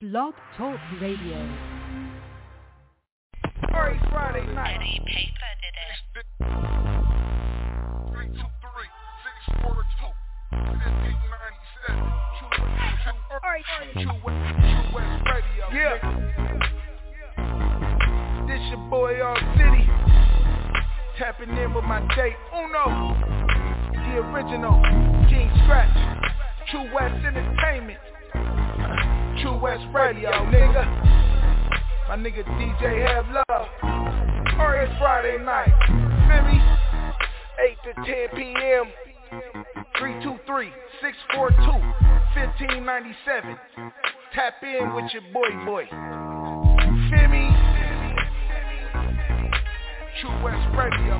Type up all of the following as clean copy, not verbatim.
Blog Talk Radio. Sorry, Friday night. Eddie Paper did it. 323-642-1597. True West Radio. Yeah. This your boy All City. Tapping in with my date Uno. The original King Scratch. True West Entertainment. True West Radio, nigga. My nigga DJ Have Love. Alright, Friday night. Feel me? 8 to 10 p.m. 323-642-1597. Tap in with your boy. Feel me? True West Radio.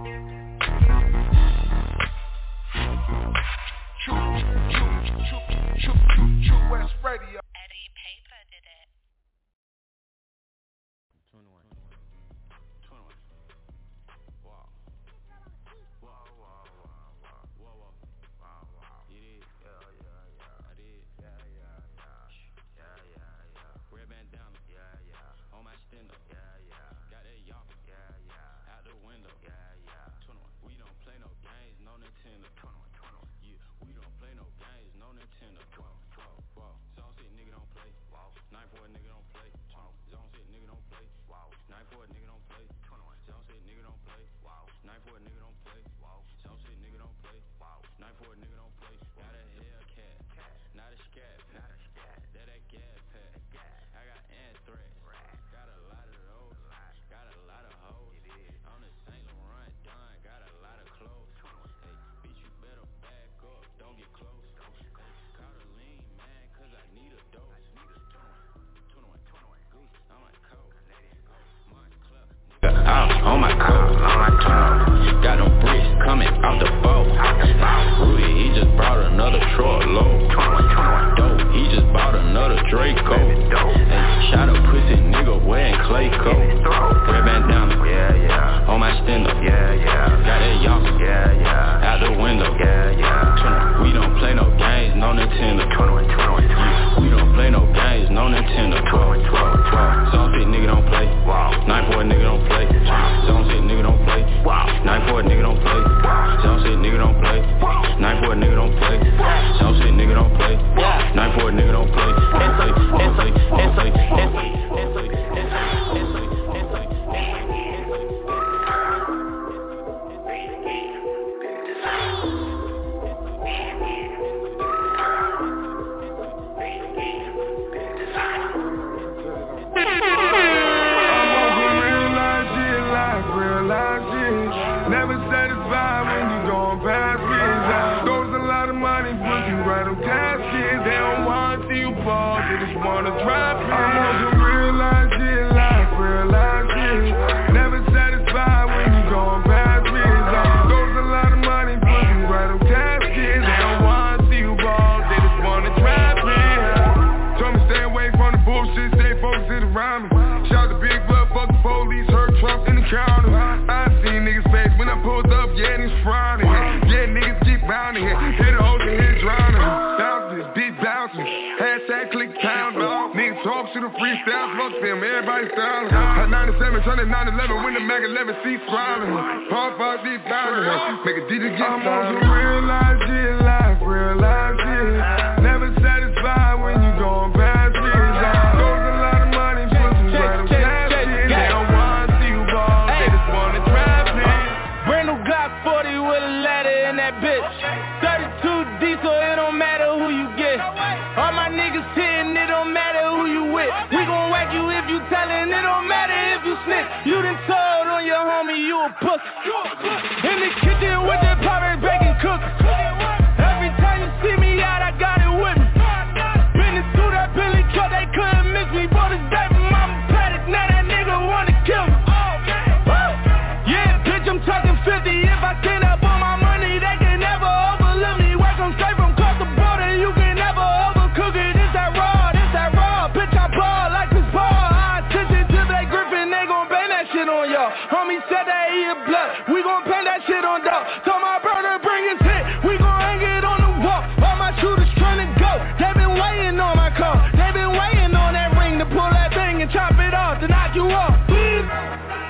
True West Radio. Eddie Paper did it. 21. Wow. You did. I did. Red bandana. On my stand up. Got that y'all. Out the window. 21. We don't play no games, no Nintendo. 21. Yeah, we don't play no games, no Nintendo. 12. Zone 6 nigga don't play. 9-4 nigga don't play. Zone 6 nigga don't play. 9-4 nigga don't play. Zone 6 nigga don't play. 9-4 nigga don't play. Zone 6 nigga don't play. 9-4 nigga don't play. Got a Hellcat, not a scat pack. That gas pack. I got anthrax. Got a lot of those. Got a lot of hoes. On the St. Laurent Don. Got a lot of clothes. Hey, bitch, you better back up. Don't get close. Call the lean, man, cause I need a dose. 21. I'm like cold. On my coat, got them bricks coming out the boat. Rudy, he just brought another truck load. Dope, he just bought another Draco. Hey, shot a pussy nigga wearing clay coat. Red bandana, on my stand up. Got that y'all, out the window. 21. We don't play no games, no Nintendo. 21. We don't play no games, no Nintendo. 12. Zone 6 nigga don't play. 9-4 nigga don't play. Zone 6 nigga don't play. 9-4 nigga don't play. Zone 6 nigga don't play. 9-4 nigga don't play. Zone 6 nigga don't play. 9-4 nigga don't play. Never satisfied when you gon' pass me. Goes a lot of money, put you right on caskets. They don't wanna see you fall, they just wanna drop me. I'm on some real life shit. Never satisfied when you gon' pass me. Goes a lot of money, put you right on caskets. They don't wanna see you fall, they just wanna trap me. Told me stay away from the bullshit, stay focused around me. Shout the big blood, fuck the police, hurt Trump in the counter. I seen niggas face when I pulled up, niggas frowning. Niggas get bounding. Hit a hole and hit drowning. Bouncing, deep bouncing. Hashtag click pound, dog. Niggas talk to the freestyle, fuck them, everybody styling. At 97, turning 9-11, when the Mac 11 seats smiling. Pump out deep bounding. Make a DJ get I'm on some real life shit. Never satisfied when you gon' pass me. Goes a lot of money, put you right on caskets. They don't wanna see you ball, they just wanna trap me. Brand new Glock 40 with a ladder in that bitch. 32 D, so it don't matter who you get. All my niggas hitting, it don't matter who you with. We gon' whack you if you tellin', it don't matter if you snitch. You done told on your homie, you a pussy. In the kitchen with that Pirate bacon cookies. Every time you see me out, I got it with me. Been into that Billy truck, they couldn't miss me. Bought his day from Mama Paddock, now that nigga wanna kill me. Yeah, bitch, I'm talking 50. If I stand up on my money, they can never overlook me. Work them straight from across the border, you can never overcook it. This that raw. Bitch, I ball like this ball. I attention to that Griffin, they gon' bang that shit on y'all. Homie said that he a blood.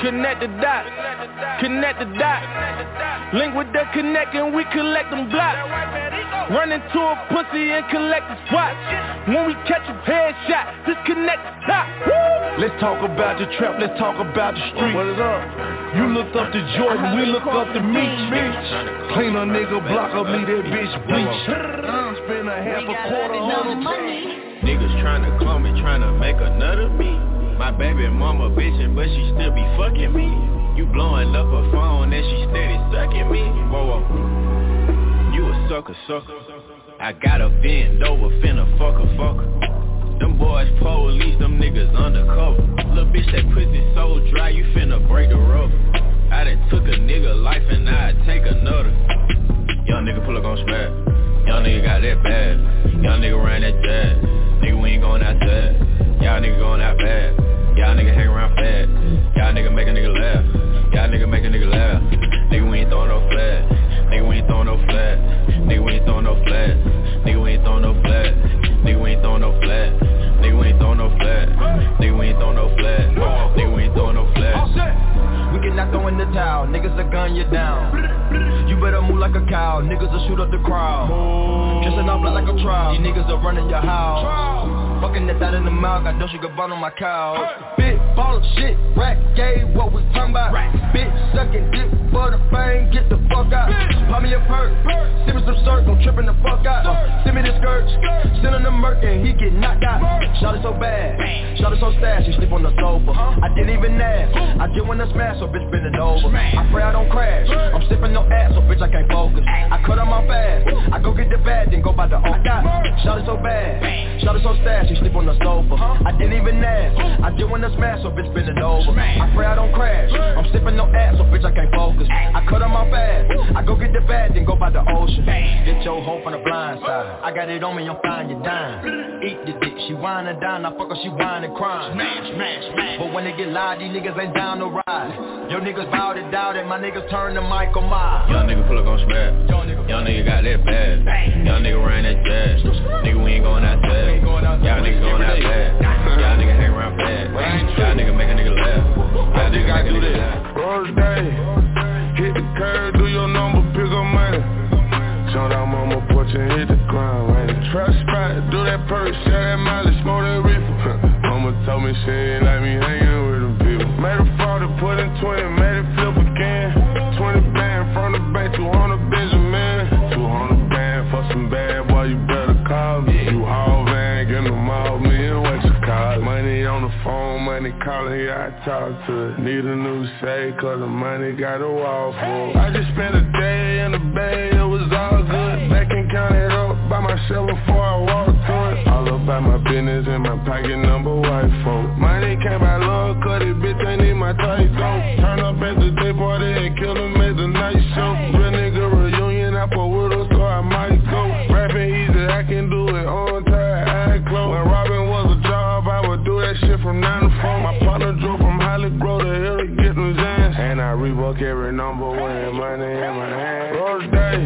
connect the dots, connect the dots. Link with the connect and we collect them blocks. Run into a pussy and collect the spots. When we catch a headshot, disconnect the top. Let's talk about the trap, let's talk about the street. What is up? You looked up to Jordan, we look up to Meech. Clean a nigga, block up me, that bitch bleach. Spend a half a quarter on them. Niggas tryna clone me, tryna make another me. My baby mama bitchin', but she still be fucking me. You blowing up her phone and she steady sucking me. Whoa, whoa. You a sucker. I gotta bend over, finna fuck her. Them boys police, them niggas undercover. Little bitch, that pussy so dry, you finna break the rubber. I done took a nigga life and I'd take another. Young nigga pull up on smack. Young nigga got that bad. Young nigga ran that jazz. Nigga, we ain't going outside. Y'all nigga going out bad. Y'all nigga hang around fat. Y'all nigga make a nigga laugh. Y'all nigga make a nigga laugh. Nigga, we ain't throwing no flat. Nigga, we ain't throwing no flat. Nigga, we ain't throwing no flat. Nigga, we ain't throwing no flat. Nigga, we ain't throwing no flat. Nigga, we ain't throwing no flat. Nigga, we ain't throwing no flat. Nigga, we ain't throwing no flat. We cannot throw in the towel, niggas will gun you down. You better move like a cow, niggas will shoot up the crowd. Dressing up like a trial, these niggas are running your house. Fucking that out in the mouth, got Dolce Gabbana on my couch. Big ball of shit, rack gay, what we talking about? Bitch sucking dick for the fame, get the fuck out. Pop me a perk, send me some circ, I'm tripping the fuck out. Send me the skirt, send him the murk and he get knocked out. Shot it so bad, shot it so fast, she sleep on the sofa. I didn't even ask, I just wanna smash, so bitch bend it over. I pray I don't crash, I'm sipping no ass, so bitch I can't focus. I cut on my fast, I go get the bag, then go buy the old got. Shot it so bad, shot it so fast, she sleep on the sofa. I didn't even ask, I just wanna smash, so bitch bend it over. I pray I don't crash, I'm sipping no ass, so bitch I can't focus. I cut on my fast, I go get the bag, then go by the ocean. Get your hoe from the blind side, I got it on me, I'm fine, you dime. Eat the dick, she whine and dine, I fuck her, she whine and crying. Smash. But when they get loud, these niggas ain't down to ride. Yo niggas bout it, doubt it, my niggas turn to Michael Myers. Young nigga pull up on smack. Young nigga got that bad. Young nigga ran that jazz. Nigga, we ain't going outside. Y'all niggas going out bad. Y'all nigga hang around bad. Y'all nigga make a nigga laugh. Y'all nigga make a nigga laugh. Rose day, hit the curb, do your number, pick up money. Jump down mama porch and hit the ground, right? Trap spot, do that perk, share that mileage, smoke that reefer. Mama told me she ain't like me hanging with them people. Made a fraud and put in 20, made it flip again. 20 band from the bank, 200 Benjamin. 200 band for some bad boy, you better call me. You haul van, get them all, me and what you call it. Money on the phone, money calling, yeah, I talk to it. Need a new shade, cause the money got a wall full. I just spent a day in the bay, it was all good. Back and count it up by myself before I walk through it. All about my business and my pocket number white folk. Money came by love, cause this bitch ain't need my tight though. Turn up at the day party and kill him at the night show. Real nigga reunion, I put with her so I might go. Rapping easy, I can do it on time, eye closed. When robbing was a job, I would do that shit from 9 to 4. My partner drove from Holly Grove to Hill to get them jams. And I Reebok every number when money in my hand. Rose day,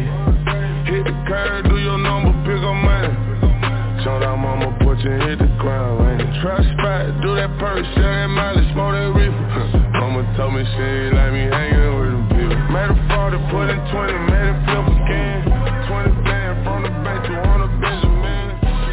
hit the curb, do your number, pick up money. Jump down mama porch and hit the ground, man. Trap spot, do that perk, share that mileage, smoke that reefer. Mama told me she ain't like me hanging with them people. Made a fraud and put in 20, made it flip again. 20 band from the bank, 200 Benjamin.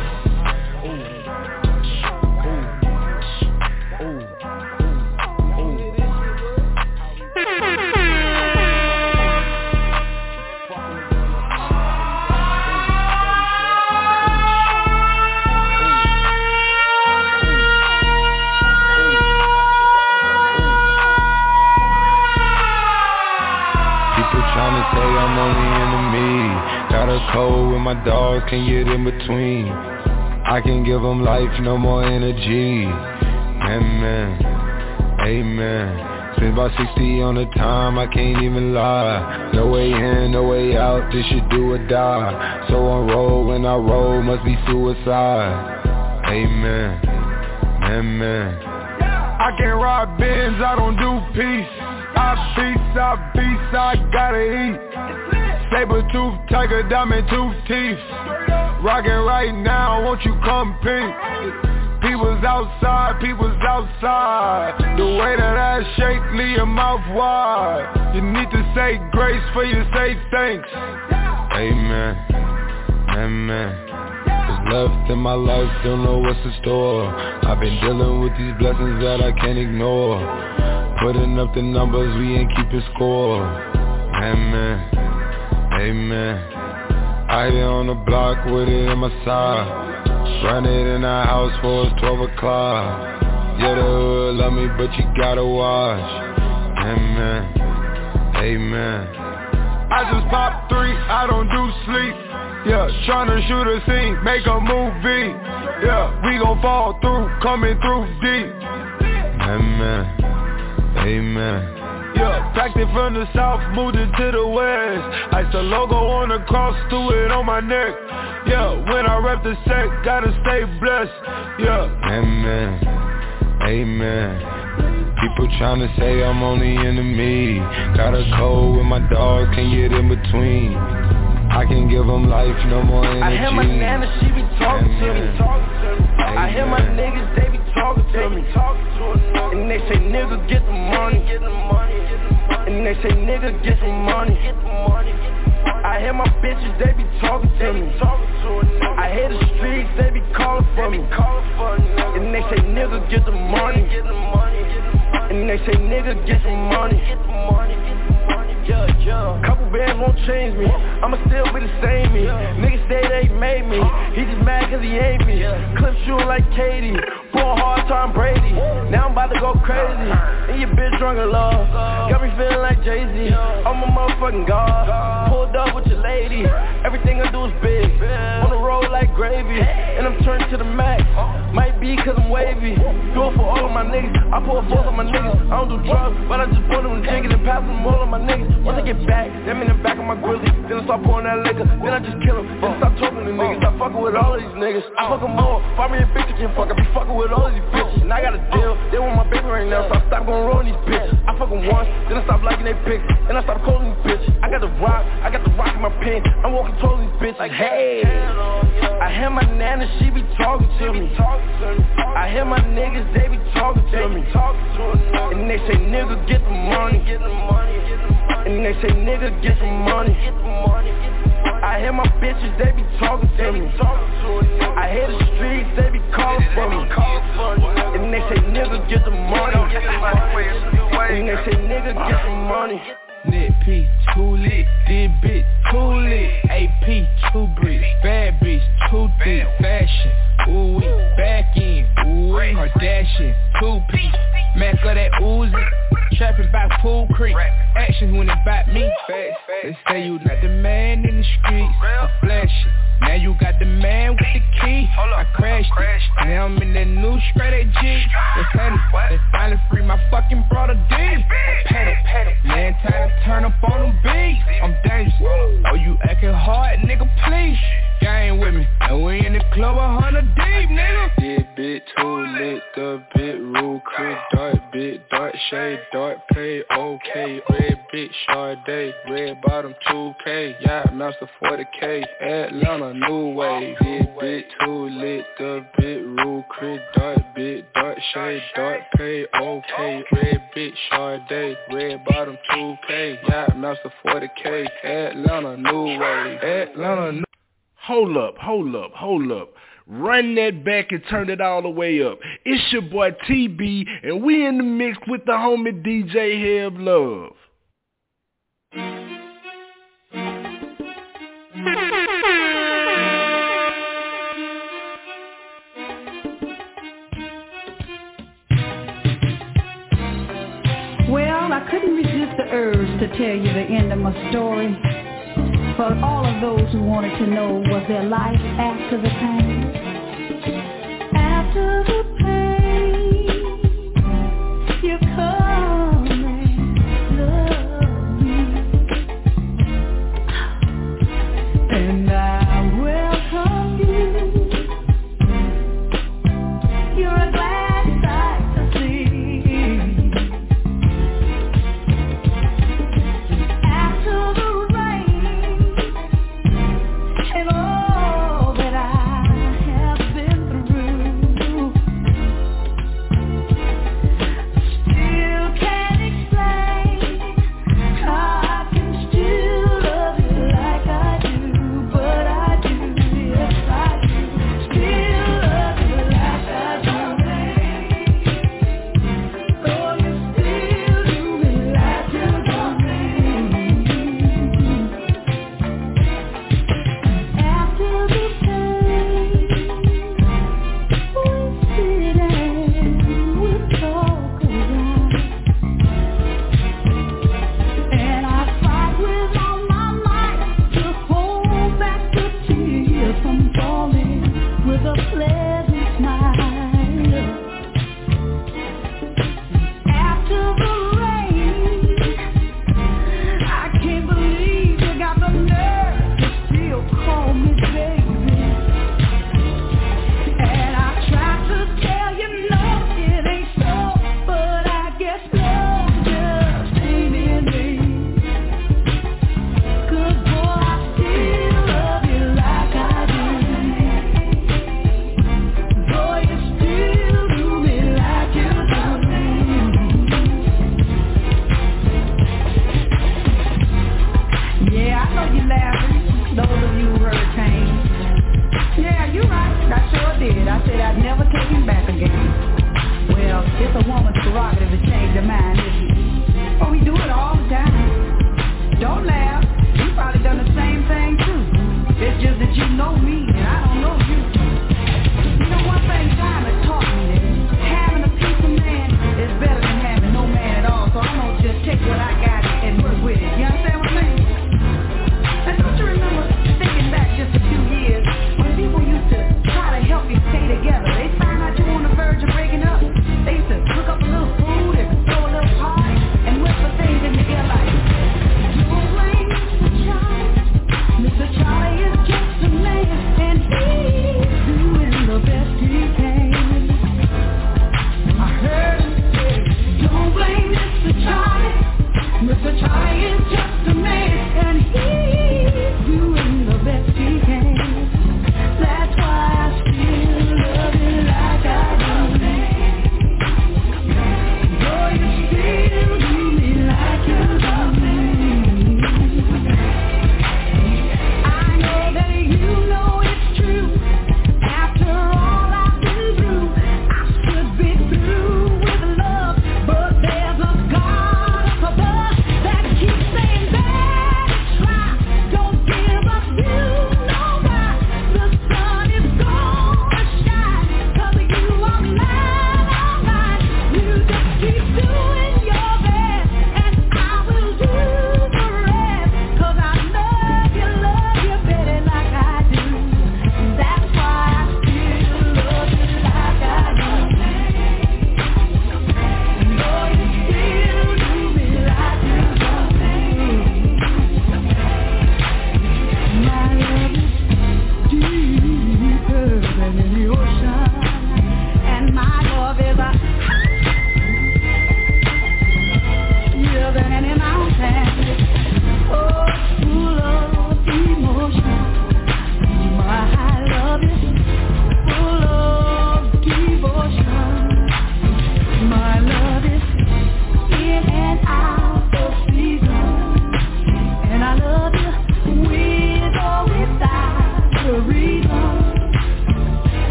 Say I'm on the enemy. Got a code with my dogs, can get in between. I can give them life, no more energy. Amen, amen. Spent about 60 on the time, I can't even lie. No way in, no way out, this shit do or die. So on road, when I roll, must be suicide. Amen, amen. I can't ride Benz, I don't do peace. I gotta eat. Saber tooth, tiger, diamond tooth teeth. Rockin' right now, won't you come pink? was outside, people's outside. The way that I shake, leave your mouth wide. You need to say grace for you say thanks. Amen, amen. What's left in my life, don't know what's in store. I've been dealing with these blessings that I can't ignore. Putting up the numbers, we ain't keeping score. Amen, amen. Out here on the block with it in my side. Run it in the house for it's 12 o'clock. Yeah, the hood love me, but you gotta watch. Amen, amen. I just pop 3, I don't do sleep. Yeah, tryna shoot a scene, make a movie. Yeah, we gon' fall through, coming through deep. Amen, amen. Yeah, packed it from the south, moved it to the west. Ice the logo on the cross, threw it on my neck. Yeah, when I rep the set, gotta stay blessed. Yeah, amen, amen. People tryna say I'm only enemy. Got a cold with my dog, can't get in between. I can give them life, no more energy. I hear my nana, she be talking to me. I hear my niggas, they be talking to me. And they say nigga get the money. And they say nigga get some money. I hear my bitches, they be talking to me. I hear the streets, they be calling for me. And they say nigga get the money. And they say nigga get some money. Couple bands won't change me, I'ma still be the same me. Niggas say they made me, he just mad cause he hate me. Clip shooting like Katie, for a hard time Brady. Now I'm about to go crazy, and your bitch drunk in love. Got me feeling like Jay-Z, I'm a motherfucking god. Pulled up with your lady, everything I do is big. On the road like gravy, and I'm turned to the max. Might be cause I'm wavy, do it for all of my niggas. I pull force on my niggas, I don't do drugs, but I just put them in drinking and pass them all of my niggas. Once I get back, them in the back of my grizzly. Then I start pouring that liquor, then I just kill them. Then I stop talking to niggas, stop fucking with all of these niggas. I fuck them all, find me a bitch that can fuck. I be fucking with all of these bitches, and I got a deal. They want my baby right now, so I stop going rolling these bitches. I fuck them once, then I stop liking their pics, and I stop calling these bitches. I got the rock in my pen. I'm walking towards these bitches like, hey. I hear my nana, she be talking to me. I hear my niggas, they be talking to me. And they say nigga get the money. And they say nigga get some money. I hear my bitches, they be talking to me. I hear the streets, they be calling for me. And they say nigga get the money. And they say nigga get some money. Net P, too lit, this bitch too lit. AP, too bricks, bad bitch, too thick. Fashion, ooh wee, back in, ooh wee. Kardashian, 2-piece, Mac of that Uzi. Trapping by Pool Creek, action when it bite me. They say you not the man in the streets, I flash it. Now you got the man with the key. I crashed it. Now I'm in that new straight AG. They finally free my fucking brother D. Pedal. Man, time to turn up on them beats. I'm dangerous. Oh, you acting hard, nigga, please. Gang with me. And we in the club 100 deep, nigga. This bit too lit, the bit rule, crib, dark shade, dark pay, okay. Red bitch, Sade, red bottom 2K. Yacht master 40K, Atlanta, new wave. This bit too lit, the bit rule, crib, dark shade, dark pay, okay. Red bitch, Sade, red bottom 2K. Yacht master 40K, Atlanta, new wave. Atlanta, new. Hold up. Run that back and turn it all the way up. It's your boy TB, and we in the mix with the homie DJ Heb Love. Well, I couldn't resist the urge to tell you the end of my story. For all of those who wanted to know, was there life after the pain? After the pain, you come and love me, and I welcome you. You're a glad sight to see. After the and all that I have been through,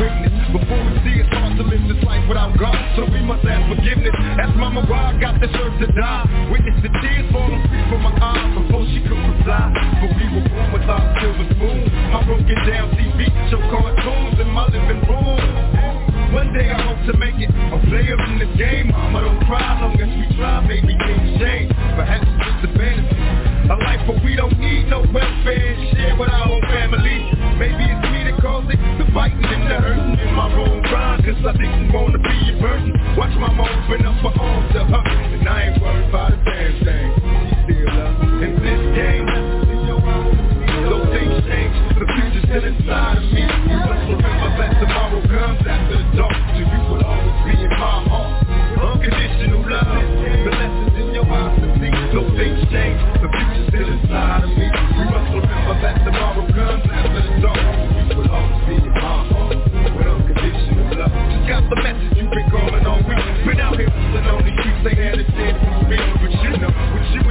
greatness. Before we see it's hard to live this life without God, so we must ask forgiveness. Ask mama why I got this earth to die. Witness the tears falling free from my eyes before she could reply. But we were born without a silver spoon. I broken down TV, show cartoons in my living room. One day I hope to make it a player in this game. Mama, don't cry, long as we try, maybe things change. Perhaps it's just a fantasy, a life where we don't need no welfare and share with our own family. Maybe it's me that caused it, the fighting and the hurting in my own grind, cause I didn't wanna be a burden. Watch mama open up her arms to her, and I ain't worried about a damn thing. She still loves me in this game. Those things change, the future's still inside of me. You must remember that tomorrow comes after the dark, so you will always be in my heart. Unconditional love, the lessons in your eyes to see. Those things change, the future's still inside of me. You must remember that tomorrow comes after the dark, so you will always be in my heart. With unconditional love, just got the message you've been calling all week. Been out here listening on the streets, ain't had a chance to speak. But you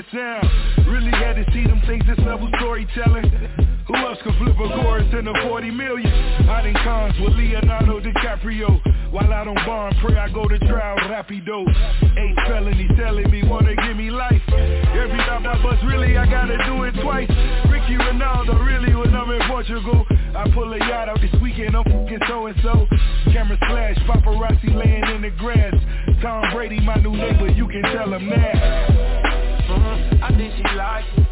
sound. Really had to see them things, this level storytelling. Who else can flip a chorus in a 40 million? I done cons with Leonardo DiCaprio. While out on bond, pray I go to trial rapido. 8 felonies telling me wanna give me life. Every time I bust, really I gotta do it twice. Ricky Ronaldo, really when I'm in Portugal. I pull a yacht out this weekend, I'm fucking so-and-so. Camera flash, paparazzi laying in the grass. Tom Brady, my new neighbor, you can tell him that. I think she like it.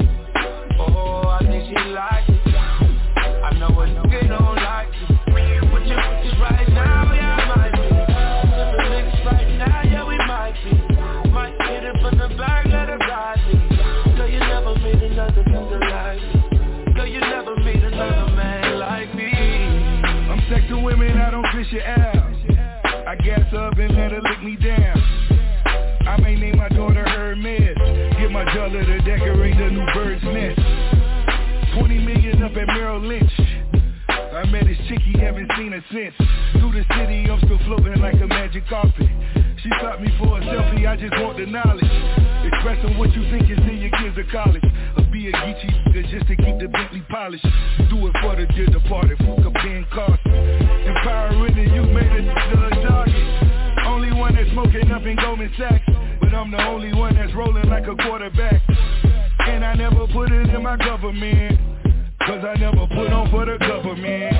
Oh, I think she like it. I know what you don't like it. With your bitches right now, yeah, I might be. With the niggas right now, yeah, we might be. Might get it from the back, let it ride me. Girl, you never meet another nigga like me. Girl, you never meet another man like me. I'm sexing women, I don't fish it out. I gas up and let her lick me down. I may name my daughter Hermes. Get my jeweler to decorate the new bird's nest. 20 million up at Merrill Lynch. I met this chickie, haven't seen her since. Through the city, I'm still floating like a magic carpet. She stopped me for a selfie, I just want the knowledge. Expressing what you think is in your kids at college. Or be a Geechee nigga just to keep the Bentley polished. Do it for the dear departed, fuck a Ben Carson. Empowering the youth made it to a target. Only one that's smoking up in Goldman Sachs. But I'm the only one that's rolling like a quarterback. And I never put it in my government. Cause I never put on for the government.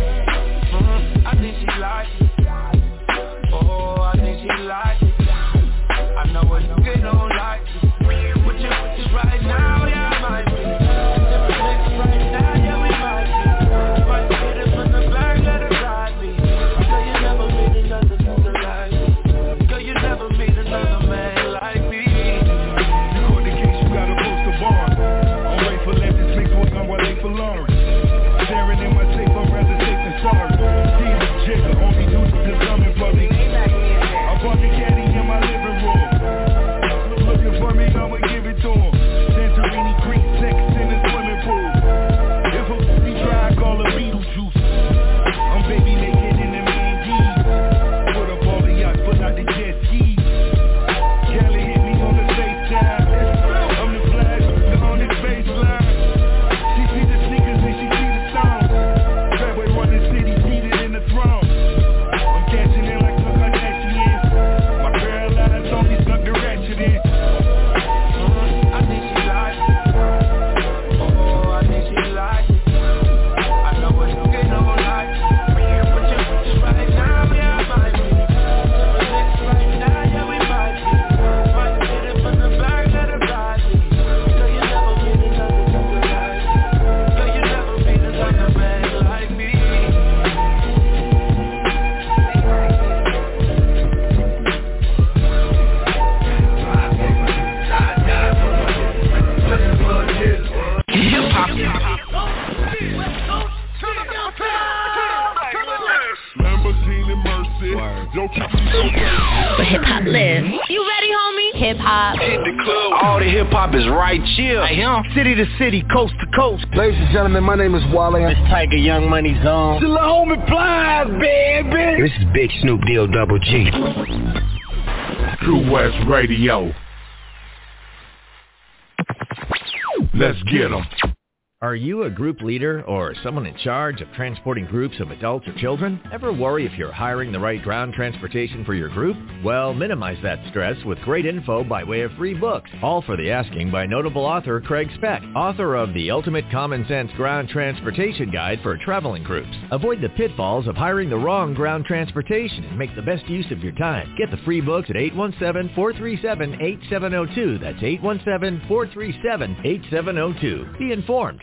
I think she like it. Oh, I think she like it. I know what you don't like it. With your bitches right now, yeah, I might be. Different niggas right now, yeah, we might be. Might get it from the back, let it ride me. Girl, you never meet another nigga like me. Girl, you never meet another man like me. You caught the case, you gotta post the bond. I'm wait for let this mix with I'm waiting for Lauren. Staring in my safe, I'm rather safe than sorry. See the jigger, only do this I'm in public. I bought the caddy in my living room. Looking for me, I'ma give it to him. Santorini Creek, sex in the swimming pool. If a pussy try, I call her Beetlejuice. I'm baby naked in the main D's. Put up all the yachts, put out the jet skis. Kelly hit me on the FaceTime. I'm the flash, on this baseline. She see the sneakers and she see the song. Fatboy run the city, seated in the throne. I'm catching in like the Kardashians. My paralyzed on me stuck the ratchet in. I think she like it. Oh, I think she like it. I know what you don't like it. With your bitches right now, yeah, I might be. Different niggas right now, yeah, we might be. Might get it from the back, let it ride me. Girl, you never meet another nigga like me. Girl, you never meet another man like me. Lamborghini Mercy. Yo, keep me so Where hip hop lives. You ready, homie? Hip hop. Hit the club. All the hip hop is right chill. I am. City to city, coast to coast. Ladies and gentlemen, my name is Wale. It's Tiger Young Money Zone. The homie Plies, baby. This is Big Snoop Deal Double G. True West Radio. Let's get 'em. Are you a group leader or someone in charge of transporting groups of adults or children? Ever worry if you're hiring the right ground transportation for your group? Well, minimize that stress with great info by way of free books, all for the asking by notable author Craig Speck, author of The Ultimate Common Sense Ground Transportation Guide for Traveling Groups. Avoid the pitfalls of hiring the wrong ground transportation and make the best use of your time. Get the free books at 817-437-8702. That's 817-437-8702. Be informed.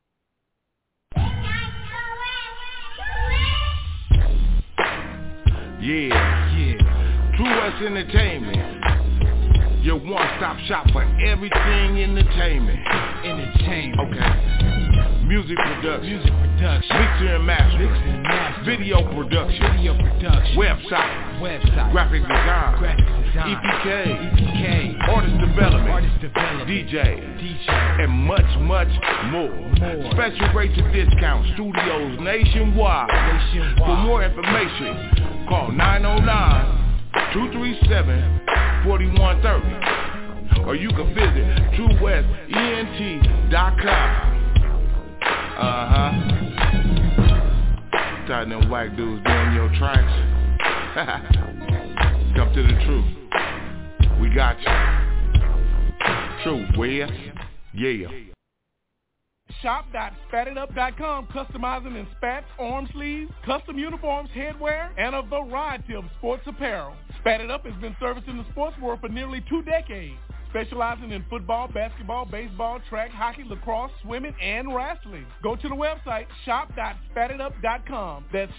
Yeah. True West Entertainment. Your one-stop shop for everything entertainment. Okay. Music production. Mixer and master. Video production. Website. Graphic design. EPK. Artist development. DJ. And much more. Special rates and discounts. Studios nationwide. For more information, call 909-237-4130. or you can visit TrueWestENT.com. Tired them white dudes doing your tracks. Come to the truth. We got you. True West, yeah. Shop.SpatItUp.com, customizing in spats, arm sleeves, custom uniforms, headwear, and a variety of sports apparel. Spat It Up has been servicing the sports world for nearly 2 decades, specializing in football, basketball, baseball, track, hockey, lacrosse, swimming, and wrestling. Go to the website, shop.spatitup.com. That's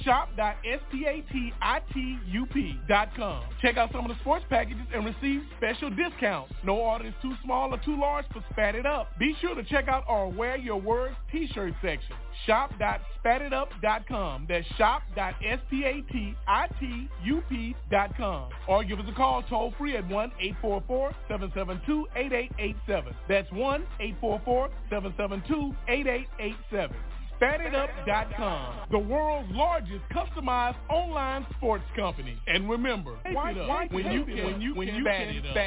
shop.spatitup.com. Check out some of the sports packages and receive special discounts. No order is too small or too large for Spat It Up. Be sure to check out our Wear Your Words t-shirt section. Shop.spatitup.com. That's shop.spatitup.com. Or give us a call toll free at 1-844-772-8887. That's 1-844-772-8887. SpatItUp.com, the world's largest customized online sports company. And remember, when you can spat it up.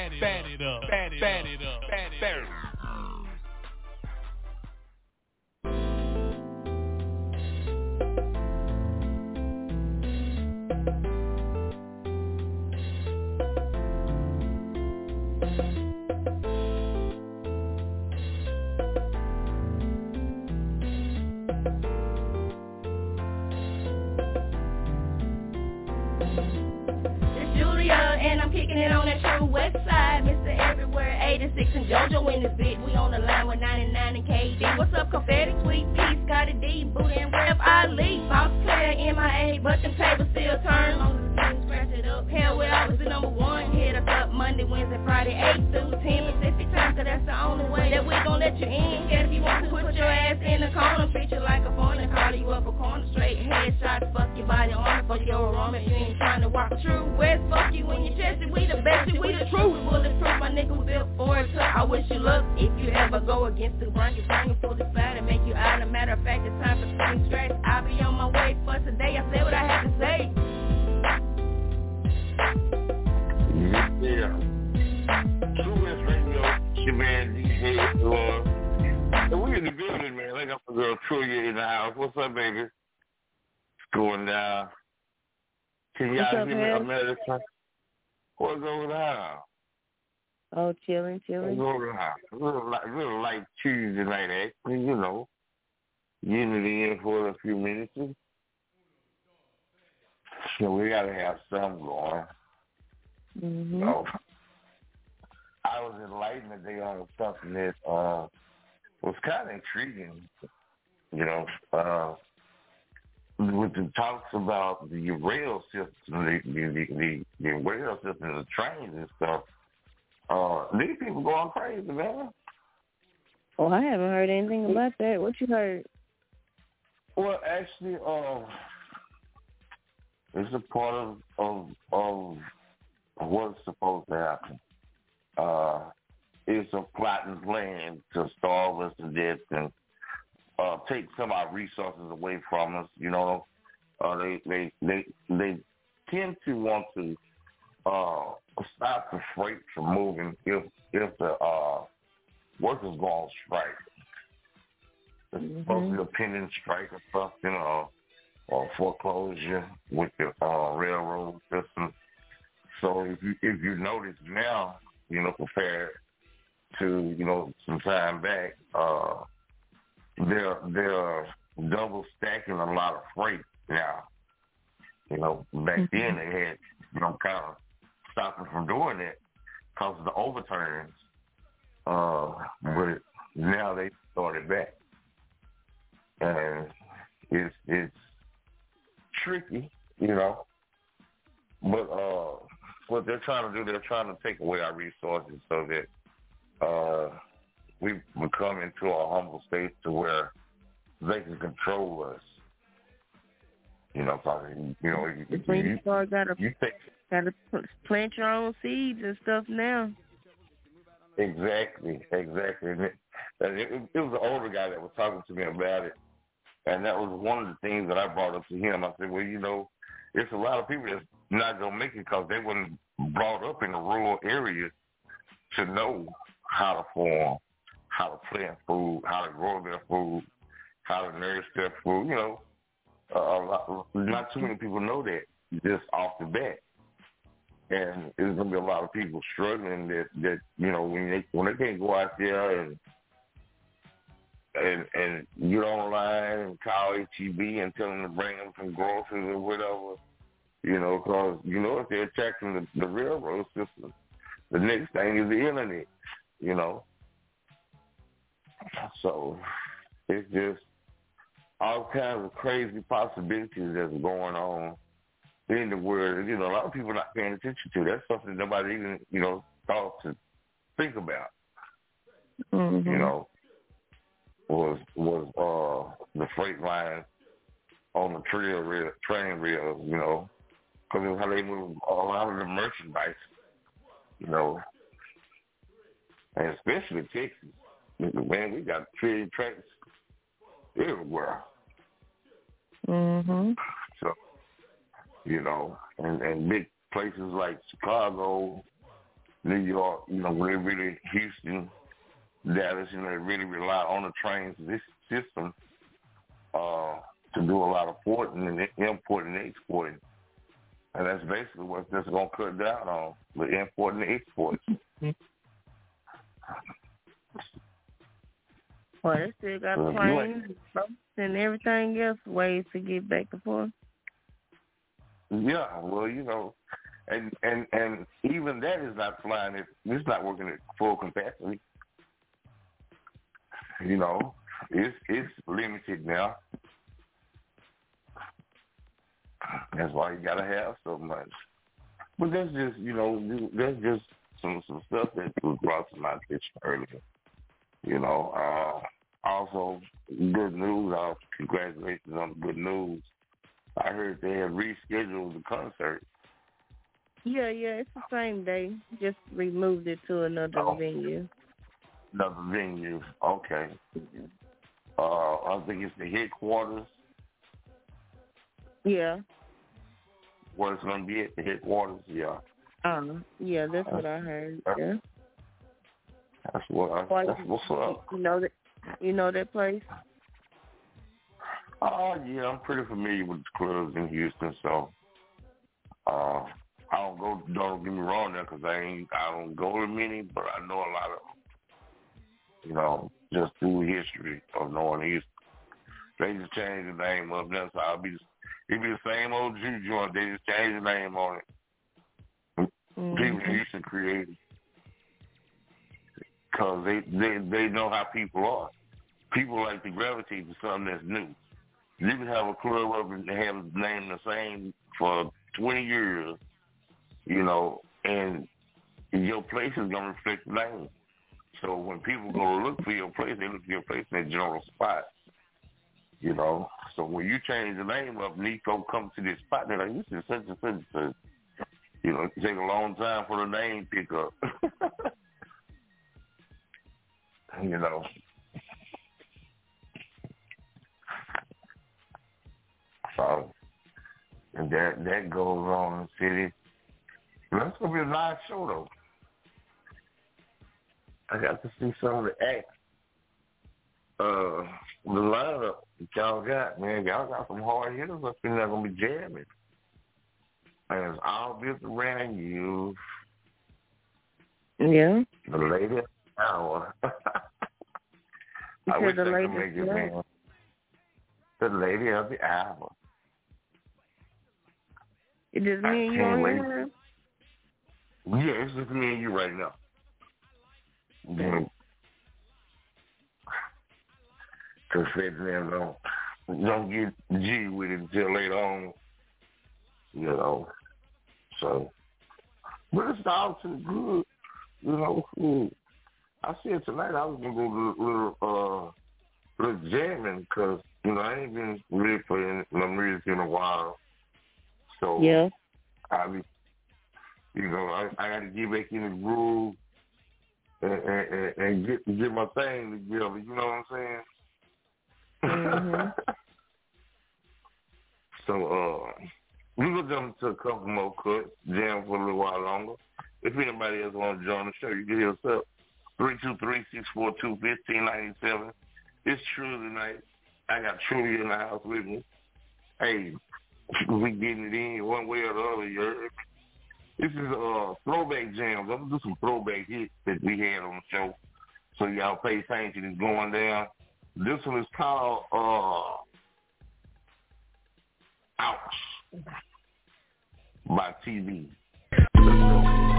And I'm kicking it on that True West Side, Mr. Everywhere, 86 and JoJo in this bit. We on the line with 99 and KD. What's up, Confetti, Sweet Pea, Scotty D, Booty and Rev Ali, Boss Player, MIA, but them tables still turn. Long as the kids scratch it up. Hell, we always the number one. Hit us up Monday, Wednesday, Friday, 8 through 10 Pacific time, cause that's the only way that we gon' let you in. Get if you want to put your ass in the corner, treat you like a foreigner, call you up a corner, straight headshots, fuck your body on, fuck your aroma. You ain't trying to walk True West, fuck you when you chest it. We the best, we the truth. Bulletproof, my nigga was built for it. So I wish you luck if you ever go against the grind. You bring you full the side and make you out. A matter of fact, it's time for spring stretch. I'll be on my way for today. I said what I had to say. Yeah. True West Radio, your man DJ Lord. And we in the building, man. Like I'm a girl Trulia in the house. What's up, baby? It's going down. Can y'all hear me, America? What's going on? Oh, chilling. What's going on? A little light Tuesday night action, you know. Usually in for a few minutes. So we got to have some going. Mm-hmm. So, I was enlightened today on something that was kind of intriguing, you know, with the talks about the rail system, the rail system, the trains and stuff. These people going crazy, man. Oh, I haven't heard anything about that. What you heard? Well, actually, it's a part of what's supposed to happen. It's a plot and plan to starve us to death and take some of our resources away from us. You know, they tend to want to stop the freight from moving if the workers go on strike. It's supposed to be a pending strike or something, or foreclosure with the railroad system. So if you notice now, you know, compared to, you know, some time back, they're double stacking a lot of freight now. You know, back then they had, you know, kind of stopping from doing that because of the overturns. But now they started back. And it's tricky, you know. But what they're trying to do, they're trying to take away our resources so that we become into a humble state to where they can control us. You know, you gotta plant your own seeds and stuff now. Exactly. And it was an older guy that was talking to me about it, and that was one of the things that I brought up to him. I said, well, you know, there's a lot of people that's not gonna make it because they weren't brought up in the rural areas to know how to farm, how to plant food, how to grow their food, how to nourish their food. You know, not too many people know that just off the bat. And there's gonna be a lot of people struggling that you know when they can't go out there and get online and call HEB and tell them to bring them some groceries or whatever, you know, because you know if they're attacking the railroad system, the next thing is the internet, you know. So it's just all kinds of crazy possibilities that's going on in the world. You know, a lot of people are not paying attention to. That's something nobody even, you know, thought to think about. Mm-hmm. You know, was the freight line on the train rails, you know, because of how they move a lot of the merchandise, you know, and especially Texas. Man, we got train tracks everywhere. Mm-hmm. So, you know, and big places like Chicago, New York, you know, where they really, Houston, Dallas, you know, they really rely on the trains, this system, to do a lot of importing and exporting. And that's basically what that's going to cut down on, the importing and exports. Well, they still got planes, boats, and everything else, ways to get back and forth. Yeah, well, you know, and even that is not flying. It's not working at full capacity. You know, it's limited now. That's why you gotta have so much. But that's just, you know, that's just some stuff that was brought to my attention earlier. You know, also good news. Congratulations on the good news. I heard they have rescheduled the concert. Yeah, it's the same day. Just removed it to another venue. Another venue, okay. I think it's the headquarters. Yeah. Where it's going to be at, the headquarters, yeah. Yeah, that's what I heard. Yeah. That's what's up. You know that place? Yeah, I'm pretty familiar with the clubs in Houston, so I don't get me wrong there, because I don't go to many, but I know a lot of them. You know, just through history of knowing Houston. They just changed the name up there, so it'll be the same old Jew joint. They just changed the name on it. Mm-hmm. People Houston created, because they know how people are. People like to gravitate to something that's new. You can have a club up and have the name the same for 20 years, you know, and your place is going to reflect the name. So when people go to look for your place, they look for your place in that general spot, you know. So when you change the name up and these folks come to this spot, they're like, this is such and such and such. You know, it take a long time for the name to pick up. You know. So, and that goes on in the city. That's going to be a live show, though. I got to see some of the acts. The lineup that y'all got, man, y'all got some hard hitters up in there going to be jamming. And it's all built around you. Yeah. The lady of the hour. I wish I could make it, man. The lady of the hour. It just me and you on here? Yeah, it's just me and you right now. Because FedNam don't get G with it until later on, you know. So, but it's all too good, you know. I said tonight I was gonna go to a little jamming, because you know I ain't been really playing my music in a while. So yeah, I got to get back in the groove and get my thing together. You know what I'm saying? Mm-hmm. So we will jump to a couple more cuts, jam for a little while longer. If anybody else wants to join the show, you can hit us up 323-642-1597. It's True tonight. I got Trudy in the house with me. Hey, we getting it in one way or the other. You heard me? This is throwback jams. I'm going to do some throwback hits that we had on the show. So y'all pay attention. It's going down. This one is called Ouch by TV. Let's go.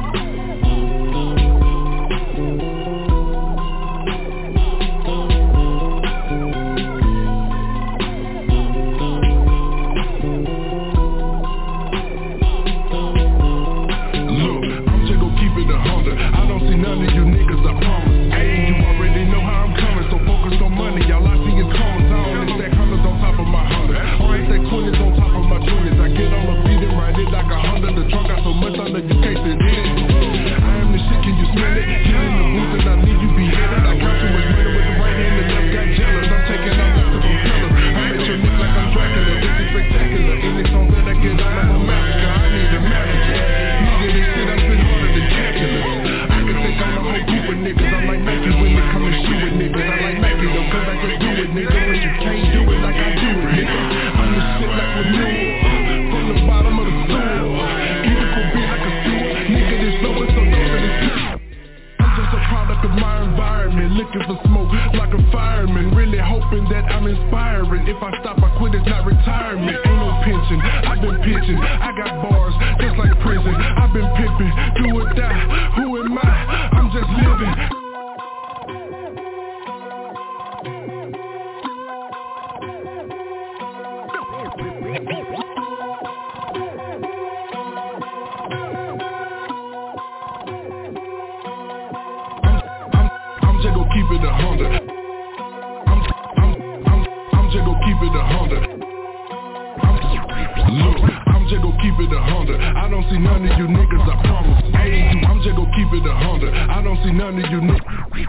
None of you niggas, I promise. Hey, you already know how I'm coming, so focus on money. Y'all I see is commas. I only stack hundreds on top of my hundred. Only stack 20s on top of my 20s. I get on the beat and ride it like 100. The trunk got so much under you can't sit in it. I am the shit, can you smell it? Get in the booth and I need you beheaded. I count too much money with the right hand, the left got jealous. I'm taking out the propellers. I make your look like I'm Dracula. This is spectacular. Any song that I get out, I'm a massacre. I need a manager. Nigga, this shit I spit harder than calculus. Take on the whole group of niggas. I like Nike when they come and shoot with niggas. I like Nike though, cause I can do it, nigga. When you can't do it like I do it, nigga. I'm the shit like manure from the bottom of the sewer. Either could be like a sewer, nigga. This low is so low that it's pure. I'm just a product of my environment, looking for smoke like a fireman. Really hoping that I'm inspiring. If I stop, I quit. It's not retirement. Ain't no pension. I've been pitching. I got bars just like prison. I've been pimping. Do or die. Who am I? I'm just living. I'm just gonna keep it 100. I'm just gonna keep it 100. Look, I'm just gonna keep it 100. I don't see none of you niggas, I promise. Hey, I'm just gonna keep it 100. I don't see none of you niggas.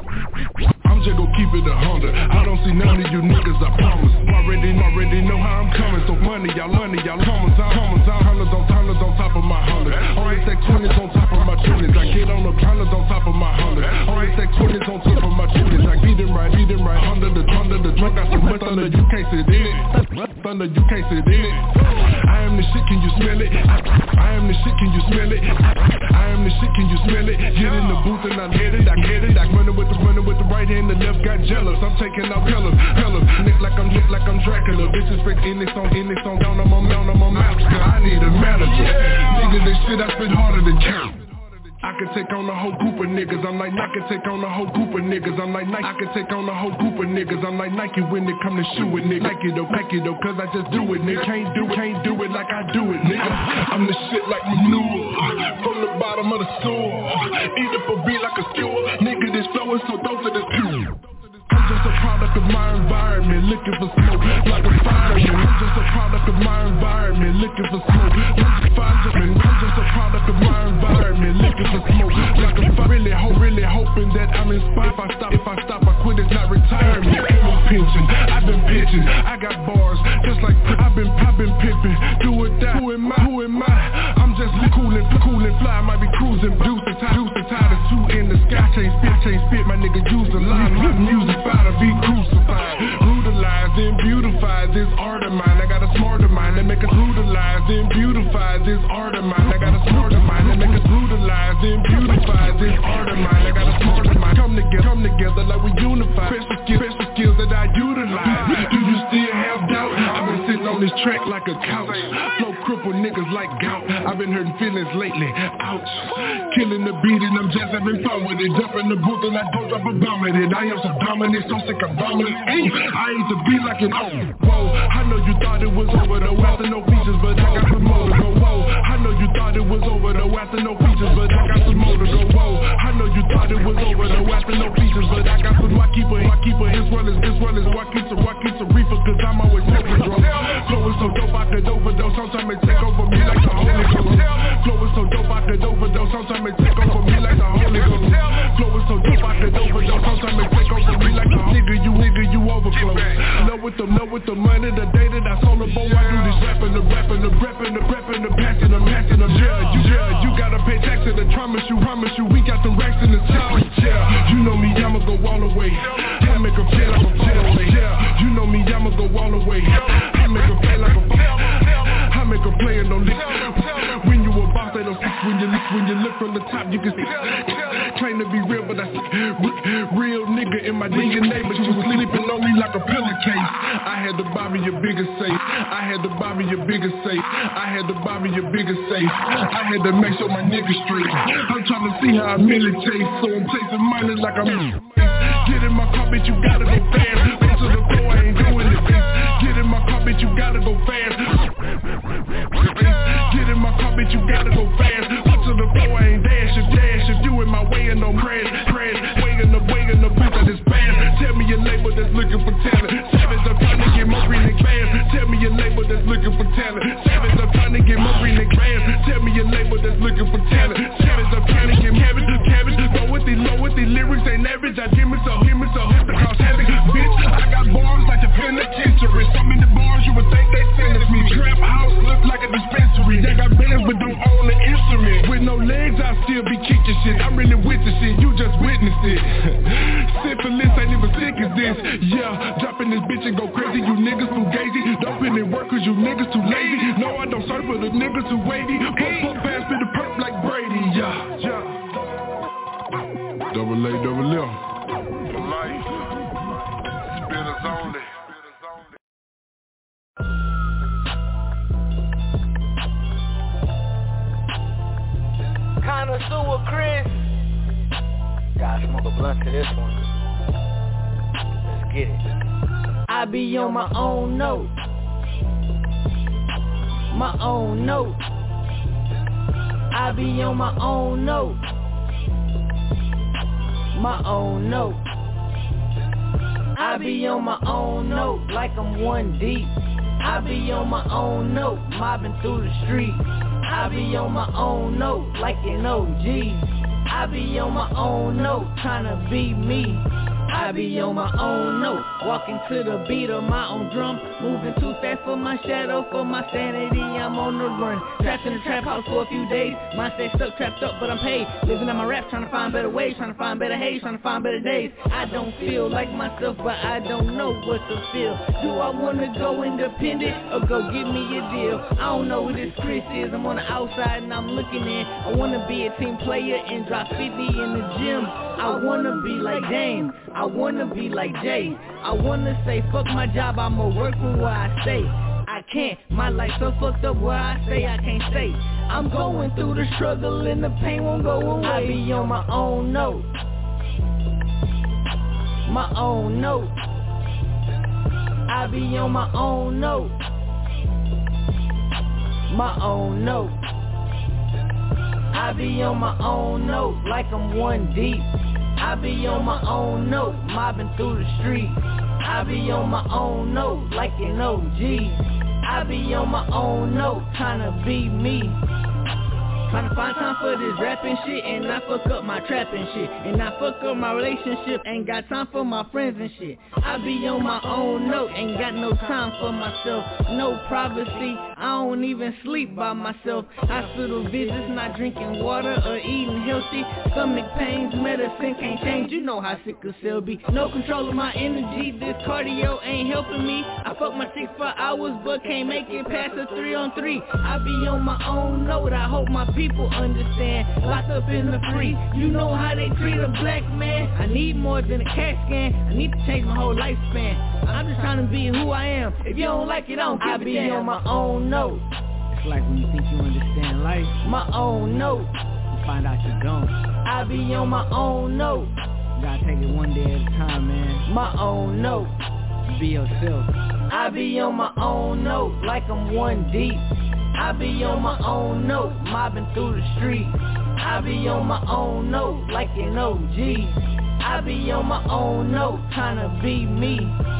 I'm just gonna keep it 100. I don't see none of you niggas, I promise. Already know how I'm coming. So money, y'all commas on hundreds on top of my hundred. Only stack 20s on top of my 20s. I get on the hundreds on top of my hundred. Only stack 20s on top of my 20s. I beat them right. Under the trunk, got so much thunder you can't sit in it. Thunder you can't sit in it. I am the shit, can you smell it? I am the shit, can you smell it? I am the shit, can you smell it? Get in the booth and I get it. I running with the right hand, the left got jealous. I'm taking out pillars. Nick like I'm Dracula. Bitches fake in this song down on my mouth. I need a manager. Nigga, this shit I spit harder than count. I can take on a whole group of niggas. I'm like, I can take on a whole group of niggas. I'm like, I can take on a whole group of niggas. I'm like Nike when they come to shoot with nigga. Nike though, cause I just do it, nigga. Can't do it like I do it, nigga. I'm the shit like manure from the bottom of the sewer. Eat up a beat like a skewer. Nigga, this flow is so dope that it's pure. I'm just a product of my environment, looking for smoke like a fireman. I'm just a product of my environment, looking for smoke like a fireman. I'm just a product of my environment, looking for smoke like a fireman. Really hoping that I'm inspired. If I stop, I quit. It's not retirement. Ain't no pension. I've been pitching. I got bars just like I've been pimping. Do or die. Who am I? I'm just coolin', fly. Might be cruising. Deuce the tide is two in the sky. Chain spit. My nigga use a line. My music. To be crucified, brutalized and beautified. This art of mine, I got a smarter mind that make us brutalized and beautify. This art of mine, I got a smarter mind that make us brutalized and beautify. This art of mine, I got a smarter mind. Come together like we unify. Special skills that I utilize. Do you still have doubt? I've been sitting on this track like a couch. Flow crippled niggas like gout. I've been hurting feelings lately. Ouch. Killing the beat and I'm just having fun with it. Jump in the booth and I don't drop a bomb with it. I am so dominant. So sick of dominant. Ay, I ain't to be like an whoa. I know you thought it was over though after no features, but I got some more to go. Whoa. I know you thought it was over though after no features, but I got some more to go. Whoa. I know you thought it was over though after no features, but I got some. I keep a His reefer, cause I'm always smoking, bro. Flow is so dope I could overdose. Sometimes it take over me like the Holy Ghost. Flow is so dope I could overdose. Sometimes it take over me like the Holy Ghost. Flow is so dope I could overdose. Sometimes it take over me like the nigga, you overflow. Know with the money, the day that I sold the boy, I do this rapping, the passing, yeah. You gotta pay tax to the promise you, we got the racks in the town. Yeah, you know me. safe. I had to buy me a bigger safe. I had to buy me a bigger safe. I had to make sure my niggas straight. I'm trying to see how I militate, so I'm chasing money like I'm get in my car, bitch, you gotta go fast. Go to the floor, I ain't doing it, bitch. Get in my car, bitch, you gotta go fast. Get in my car, bitch, you gotta go fast. Go to the floor, I ain't dash. If you in my way and don't crash. Way in the booth, I just spam. Tell me your neighbor that's looking for talent. Savage, I'm trying to get more green and fast. Tell me your neighbor that's looking for talent. Savage, I'm trying to get more green and fast. Tell me your neighbor that's looking for talent. Savage, I'm trying to get cabbage. Go with these lyrics ain't average. I give me so hit the cross havoc. Bitch, I got bars like a penitentiary. So many bars you would think they sentenced me. Trap house look like a dispensary. They got bands but don't own the instrument. With no legs, I still be kicking shit. I'm really with the shit, you just witnessed it. Syphilis ain't even sick as this. Yeah, dropping this bitch and go crazy. You niggas too gazy. Don't put in work cause you niggas too lazy. No, I don't serve for the niggas too weighty. Put past me the perp like Brady. Yeah. Double A, double L. For life. Spinners only. Connoisseur Chris. Gotta smoke a blunt to this one. Let's get it. I be on my own note. My own note. I be on my own note. My own note. I be on my own note like I'm one deep. I be on my own note, mobbing through the street. I be on my own note like an OG. I be on my own note, tryna be me. I be on my own note, walking to the beat of my own drum. Moving too fast for my shadow, for my sanity, I'm on the run. Trapped in the trap house for a few days. Mindset stuck, trapped up, but I'm paid. Living on my rap, trying to find better ways, trying to find better haze, trying to find better days. I don't feel like myself, but I don't know what to feel. Do I wanna go independent, or go give me a deal? I don't know who this Chris is, I'm on the outside and I'm looking in. I wanna be a team player and drop 50 in the gym. I wanna be like Dame, I wanna be like Jay. I wanna say fuck my job, I'ma work for what I say. I can't, my life so fucked up where I say I can't stay. I'm going through the struggle and the pain won't go away. I be on my own note. My own note. I be on my own note. My own note. I be on my own note like I'm one deep. I be on my own note, mobbing through the street. I be on my own note like an OG. I be on my own note, tryna be me. Tryna find time for this rapping shit and not fuck up my trapping shit. And not fuck up my relationship, ain't got time for my friends and shit. I be on my own note, ain't got no time for myself. No privacy, I don't even sleep by myself. Hospital visits, not drinking water or eating healthy. Stomach pains, medicine can't change, you know how sickle cell be. No control of my energy, this cardio ain't helping me. I fuck my 6 for hours but can't make it past a 3-on-3. I be on my own note, I hope my people understand. Locked up in the free, you know how they treat a black man. I need more than a CAT scan, I need to change my whole lifespan. I'm just trying to be who I am. If you don't like it, I don't give a damn. I be on my own note. It's like when you think you understand life, my own note, you find out you don't. I be on my own note. You gotta take it one day at a time, man. My own note. Be yourself. I be on my own note like I'm one deep. I be on my own note, mobbing through the street. I be on my own note like an OG. I be on my own note, tryna be me.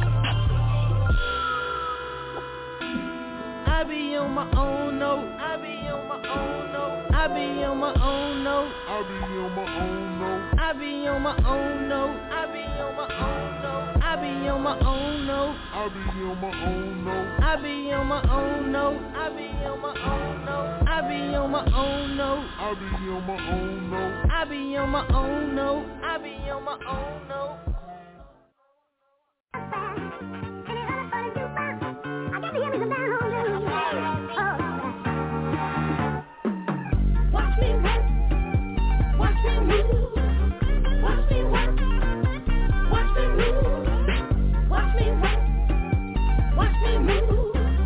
I be on my own note. I be on my own note. I be on my own note. I be on my own note. I be on my own note. I be on my own note. I be on my own note. I be on my own note. I be on my own note. I be on my own note. I be on my own note. I be on my own note. I be on my own note. I be on my own note. Watch me work. Watch me move. Watch me work. Watch me move. Watch me work. Watch me move.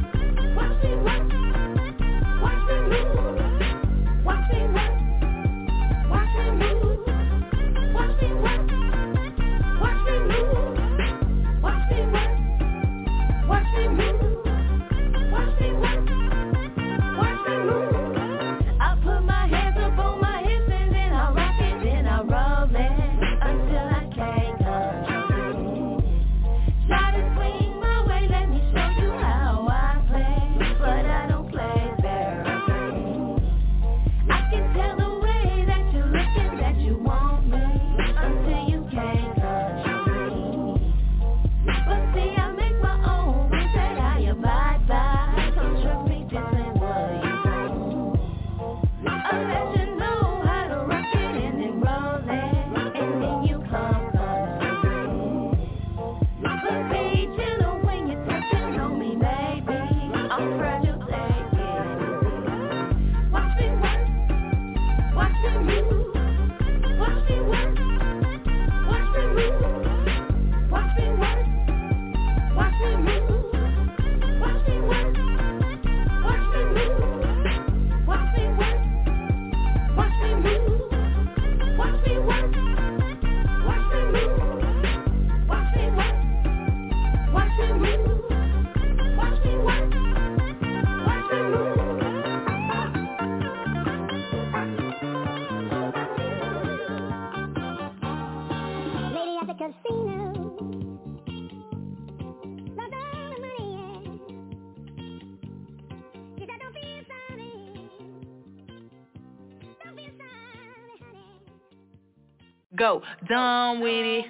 go, done with it.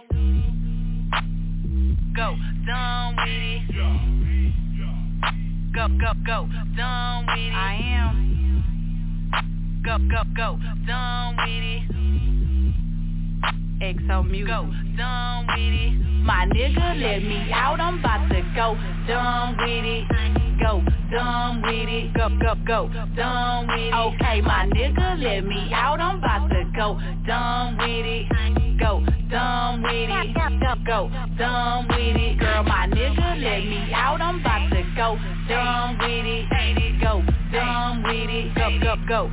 Go, done with it. Go, done with it. I am. Go, done with it. XO Music. Go, done with it. My nigga let me out, I'm about to go, done with it. Go, done with it. Go, done with it. Okay, my nigga let me out, I'm about to go, done with it. Go, done with it. Go, done with it. Girl, my nigga let me out, I'm about to go, done with it. Go, done with it. Go,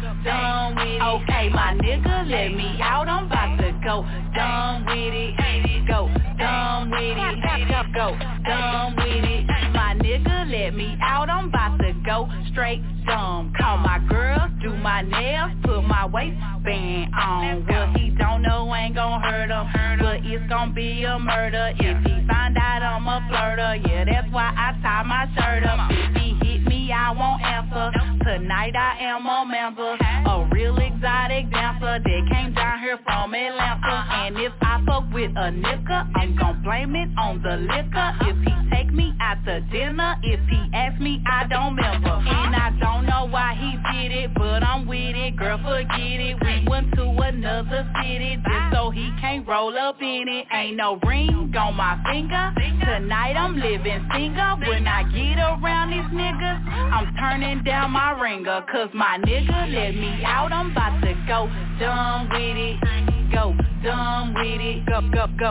done with it. Okay, my nigga let me out, I'm about to go, done with it. Go, done with it. Go, done with it. My nigga let me out, I'm about to go straight dumb. Call my girl, do my nails, put my waistband on. What he don't know ain't gon' hurt him, but it's gon' be a murder if he find out I'm a flirter. Yeah, that's why I tie my shirt up. If he hit me, I won't answer. Tonight I am a member, a real exotic dancer that came down here from Atlanta. And if I fuck with a nigga, I'm gon' blame it on the liquor. If he take me out to dinner, if he ask me, I don't remember. And I don't know why he did it, but I'm with it, girl, forget it. We went to another city just so he can't roll up in it. Ain't no ring on my finger, tonight I'm living single. When I get around these niggas, I'm turning down my ringer. Cause my nigga let me out, I'm about to go, done with it. Go, done with it. Go,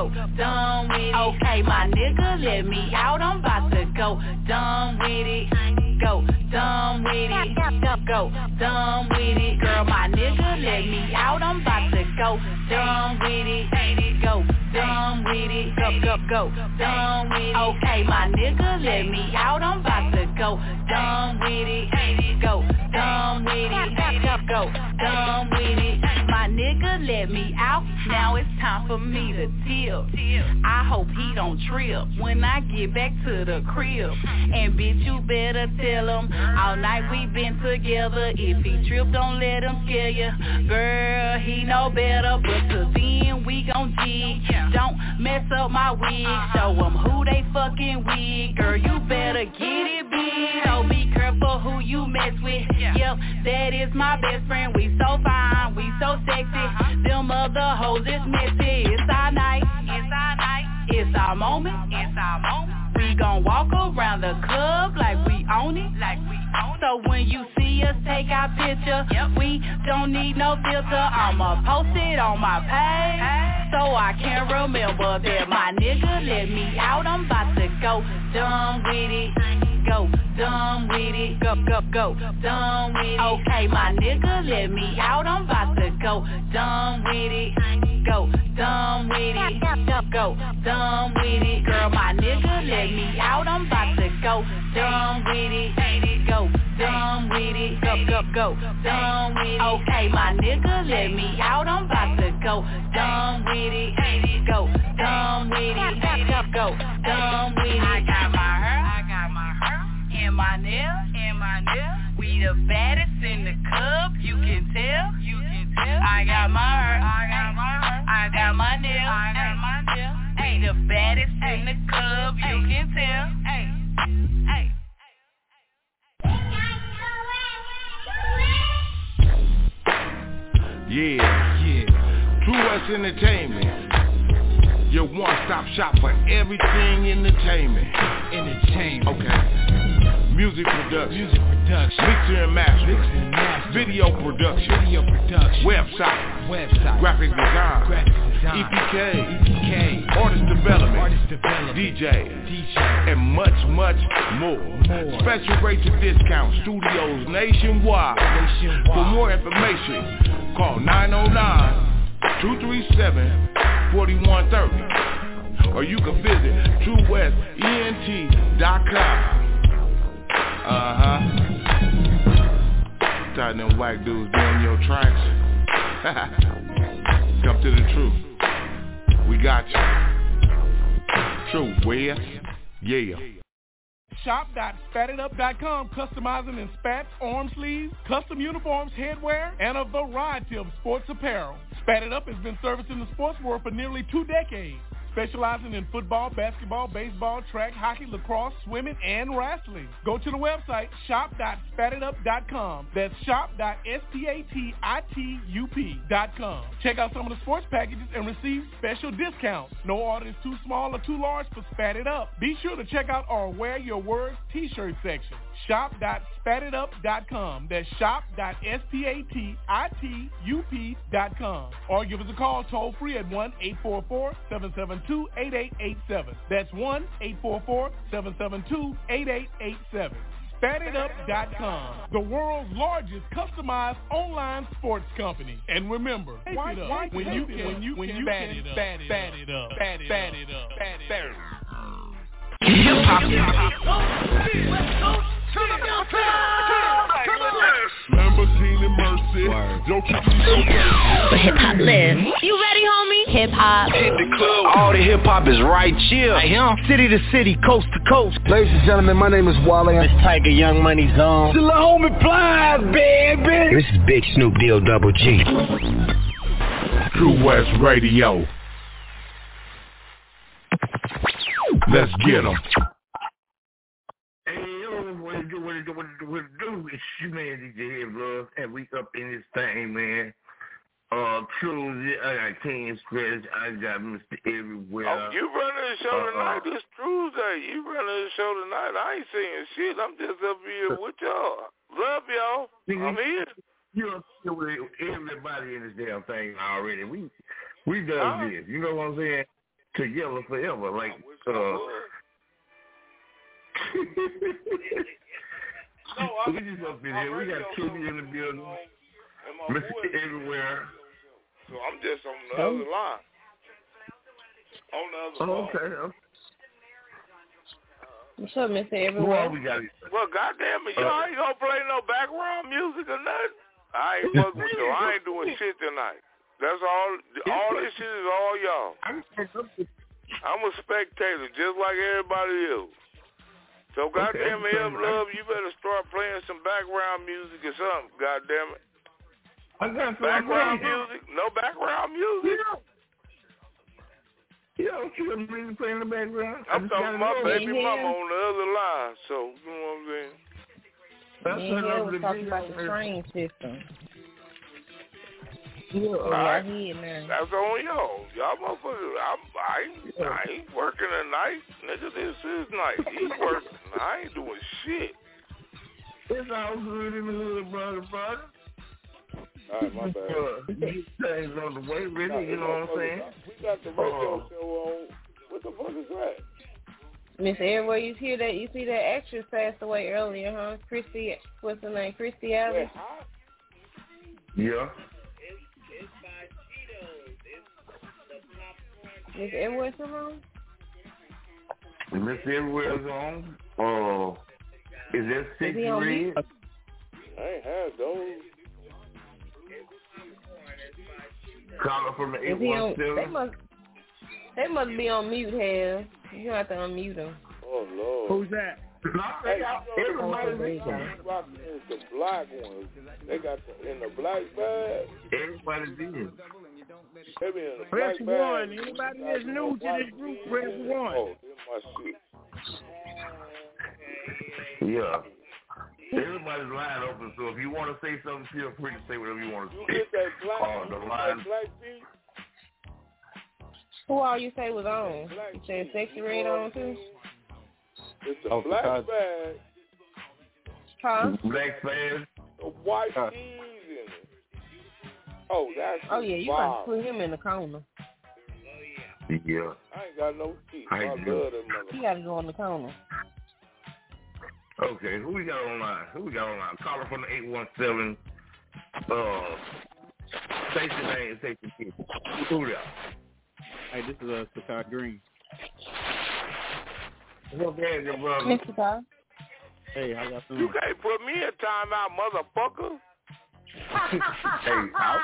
done with it. Okay, my nigga let me out, I'm about to go, done with it. Go, done with it. Go, done with it. Girl, my nigga let me out, I'm about to go, done with it. Go, done with it. Go, done with it. Okay, my nigga let me out, I'm about to go, done with it. Go, done with it. Go, done with it. My nigga let me out, now it's time for me to tip. I hope he don't trip when I get back to the crib. And bitch, you better tell him all night we been together. If he trip, don't let him scare ya. Girl, he know better, but till then we gon' jig. Don't mess up my wig, show him who they fucking with. Girl, you better get it big, so be careful who you mess with. Yep, that is my best friend, we so fine, we so sexy. Them other hoes is messy. It's our night, it's our moment. We gon' walk around the club like we own it. So when you see us take our picture, we don't need no filter. I'ma post it on my page, so I can remember that my nigga let me out. I'm about to go, done with it. Go, done with it. Go, done with it. Okay, my nigga let me out, I'm about to go, done with it. Go, done with it. Go, done with it. Girl, my nigga let me out, I'm about to go, done with it. Go, done with it. Go, done with it. Okay, my nigga let me out, I'm about to go, done with it. Go, done with it. Go, done with it. I got my hair and my nails, we the baddest in the club, you can tell. I got my hair, I got my nails, we the baddest in the club, you can tell. Hey. Yeah. True West Entertainment, your one-stop shop for everything entertainment. Okay. Music production, mixing and mastering, video production, website, graphic design, EPK, artist development, DJ, and much more. Special rates and discounts, studios nationwide. For more information, call 909-237-4130, or you can visit TrueWestENT.com. Tired them whack dudes doing your tracks. Come to the truth. We got you. True West, yeah. shop.spatitup.com, customizing in spats, arm sleeves, custom uniforms, headwear, and a variety of sports apparel. Spat It Up has been servicing the sports world for nearly 2 decades. Specializing in football, basketball, baseball, track, hockey, lacrosse, swimming, and wrestling. Go to the website shop.spatitup.com. That's shop.spatitup.com. Check out some of the sports packages and receive special discounts. No order is too small or too large for Spat It Up. Be sure to check out our Wear Your Words t-shirt section. Shop.spatitup.com. That's shop.spatitup.com. Or give us a call toll free at 1-844-772-8887. That's 1-844-772-8887. SpatItUp.com, the world's largest customized online sports company. And remember, when you can spat it up. Lamborghini Mercy. Yo, But hip hop lives. You ready, homie? Hip hop. Hit the club. All the hip hop is right here. City to city, coast to coast. Ladies and gentlemen, my name is Wale. It's Tiger Young Money Zone. The homie Plies, baby. This is Big Snoop Deal Double G. True West Radio. Let's get 'em. Hey, yo, what it do? It's your man, DJ Head Love, and we up in this thing, man. Tuesday, I got King Stretch, I got Mr. Everywhere. Oh, you running the show tonight? This Tuesday. You running the show tonight? I ain't saying shit. I'm just up here with y'all. Love y'all. I'm here. You're with everybody in this damn thing already. We done this. You know what I'm saying? Together forever, like we just up in here. We got Kitty in the building, Mr. Everywhere. So I'm just on the other line. Okay. What's up, Mr. Everywhere? Well, goddamn it, y'all ain't gonna play no background music or nothing. I ain't fucking with y'all. I ain't doing shit tonight. That's all. All this shit is all y'all. I'm a spectator, just like everybody else. So goddamn it, Love, you better start playing some background music or something. Goddamn it. Background music? No background music? Yeah, you got music playing in the background. I'm talking about my baby mama on the other line. So you know what I'm saying? We're talking about the train system. Right. That's on y'all. Y'all motherfuckers, I ain't working tonight. Nigga, this is night. He working. I ain't doing shit. It's all good in the hood, brother. All right, my bad. Things on the way, really, you know what I'm saying? We got the radio show on. What the fuck is that? Miss Everywhere, you hear that? You see that actress passed away earlier, huh? Christy, what's her name? Christy Alley? Yeah. Miss Everywhere's on? Miss Everywhere's on. Is that 6 Red? I ain't had those. Caller from the 817. They must be on mute, hell. You have to unmute them. Oh, Lord. Who's that? Everybody. The black ones. They got in the black bag. Everybody did. Maybe in the Press black bag. 1. Anybody that's new to this group, press 1. Oh, this my shit. Yeah. Everybody's line open, so if you want to say something, feel free to say whatever you want to say. You get that black, the line. black beat? Who all you say was on? You said Sexy Red on too? It's the black bag. Huh? Black bag. The white cheese in it. Oh, that's yeah, you got to put him in the corner. Yeah. I ain't got no teeth. I love that mother. He got to go in the corner. Okay, who we got online? Caller from the 817. Station name, station people. Who that? Hey, this is Sakai Green. What's that, your brother? Mr. Carr. Hey, how y'all doing? You can't put me in timeout, motherfucker. Hey, how?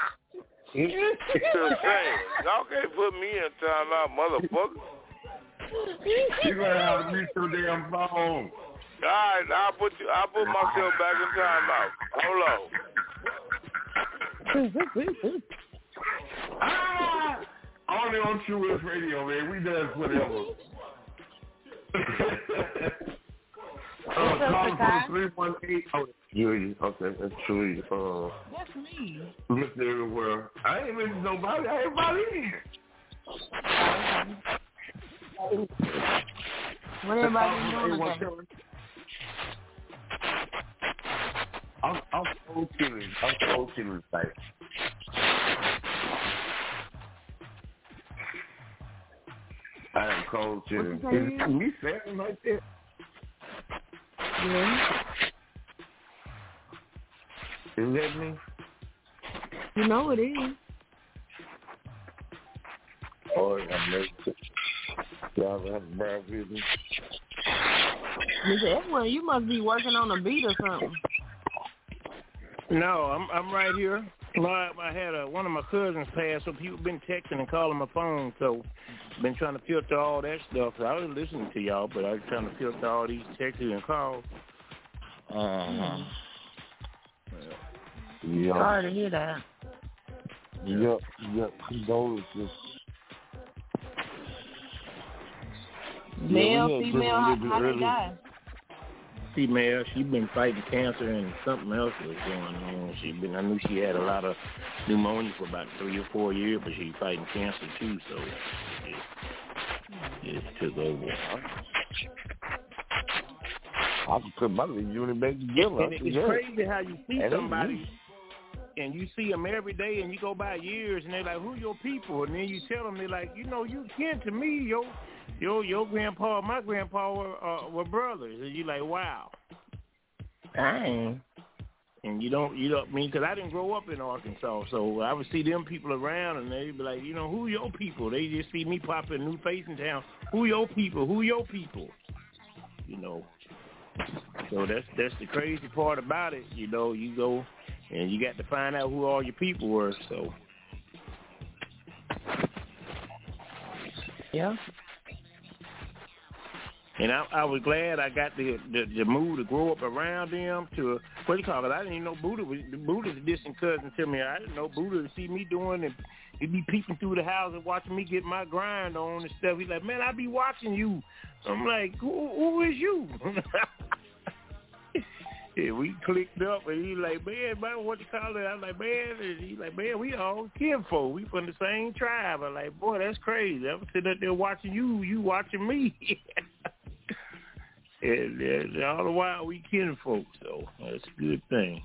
Y'all can't put me in timeout, motherfucker. You're gonna have to mute your damn phone. All right, I'll put myself back in timeout. Hold on. Only on True West Radio, man. We does whatever. Calling from 318. Oh, you. Okay, that's true. That's me. Mr. Everywhere. I ain't missing nobody. I ain't everybody in. What everybody doing today? I'm cold chilling. I'm cold chilling type. I am cold chilling. Is me saying like that? Yeah. Is that me? You know it is. Oh, I'm nervous. Y'all have a bad business. Mr. Edwin, you must be working on a beat or something. No, I'm right here. I had one of my cousins pass, so people been texting and calling my phone, so been trying to filter all that stuff. So I was listening to y'all, but I was trying to filter all these texts and calls. Yeah. Sorry to hear that. Yep. Condolences. Male, female, how they die? Female, she been fighting cancer and something else was going on. I knew she had a lot of pneumonia for about 3 or 4 years, but she fighting cancer too, so it took over. I could put my little unit back together. And it's crazy how you see somebody and you see them every day and you go by years and they're like, who your people? And then you tell them, they're like, you kin to me, your grandpa, my grandpa were brothers. And you're like, wow. Dang. And you don't mean, because I didn't grow up in Arkansas, so I would see them people around and they'd be like, who your people? They just see me pop a new face in town. Who your people? So that's the crazy part about it. You go and you got to find out who all your people were. So yeah. And I was glad I got the move to grow up around them to what do you call it? I didn't even know Buddha's a distant cousin to me. I didn't know Buddha to see me doing and he'd be peeping through the house and watching me get my grind on and stuff. He's like, man, I be watching you. I'm like, who is you? Yeah, we clicked up and he's like, man, what you call it? I'm like, man, and he's like, man, we all kinfolk. We from the same tribe. I'm like, boy, that's crazy. I'm sitting up there watching you watching me. And all the while we kinfolk, so that's a good thing.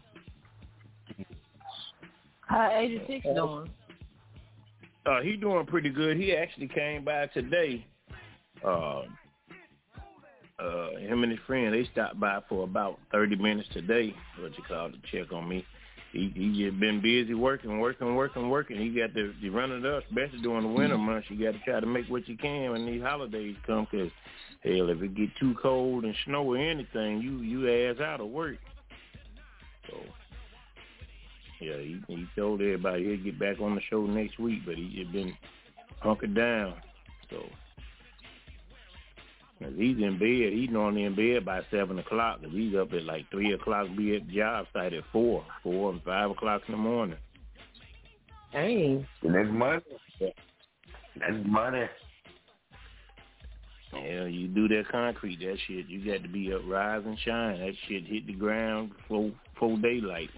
How 86 doing? He doing pretty good. He actually came by today. Him and his friend, they stopped by for about 30 minutes today, to check on me. He just been busy working. He got to run it up, especially during the winter months. You got to try to make what you can when these holidays come, because, hell, if it get too cold and snow or anything, you ass out of work. So, yeah, he told everybody he'll get back on the show next week, but he just been hunkered down. So, he's in bed. He's normally in bed by 7 o'clock. Cause he's up at like 3 o'clock, be at the job site at 4 and 5 o'clock in the morning. Dang. And that's money. That's money. Yeah, you do that concrete, that shit, you got to be up, rise and shine. That shit hit the ground before daylight.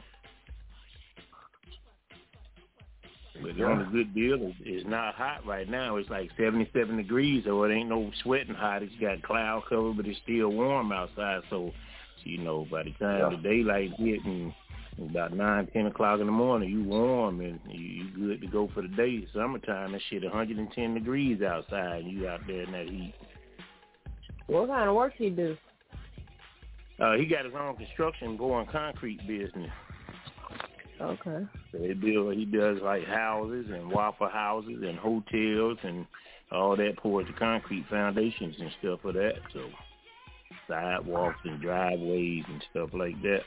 But the only good deal is not hot right now. It's like 77 degrees, so it ain't no sweating hot. It's got cloud cover, but it's still warm outside. So, by the time the daylight hit and about 9, 10 o'clock in the morning, you warm and you good to go for the day. Summertime, that shit 110 degrees outside, and you out there in that heat. What kind of work he do? He got his own construction going concrete business. Okay. So he does like houses and Waffle Houses and hotels and all that, pours the concrete foundations and stuff for that. So sidewalks and driveways and stuff like that.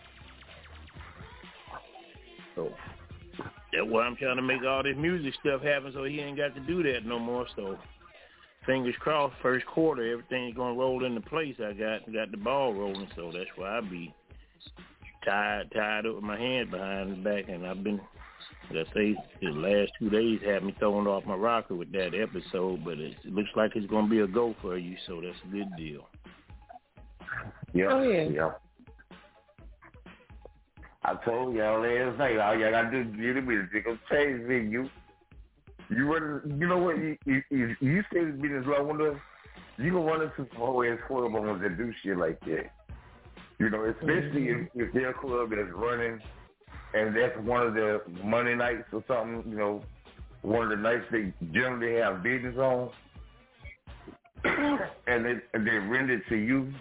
So that's why I'm trying to make all this music stuff happen, so he ain't got to do that no more. So fingers crossed, first quarter, everything's gonna roll into place. I got the ball rolling, so that's why I be tied up with my hands behind the back, and I've been, let's say, the last 2 days had me throwing off my rocker with that episode, but it looks like it's gonna be a go for you, so that's a good deal. Yeah. I told y'all last night, all y'all gotta do is get a minute. They're gonna change me. You run, you know what? You stay in business long enough, you gonna run into some whole ass club owners that do shit like that. You know, especially if their club that's running, and that's one of the Monday nights or something. You know, one of the nights they generally have business on, and they rent it to you,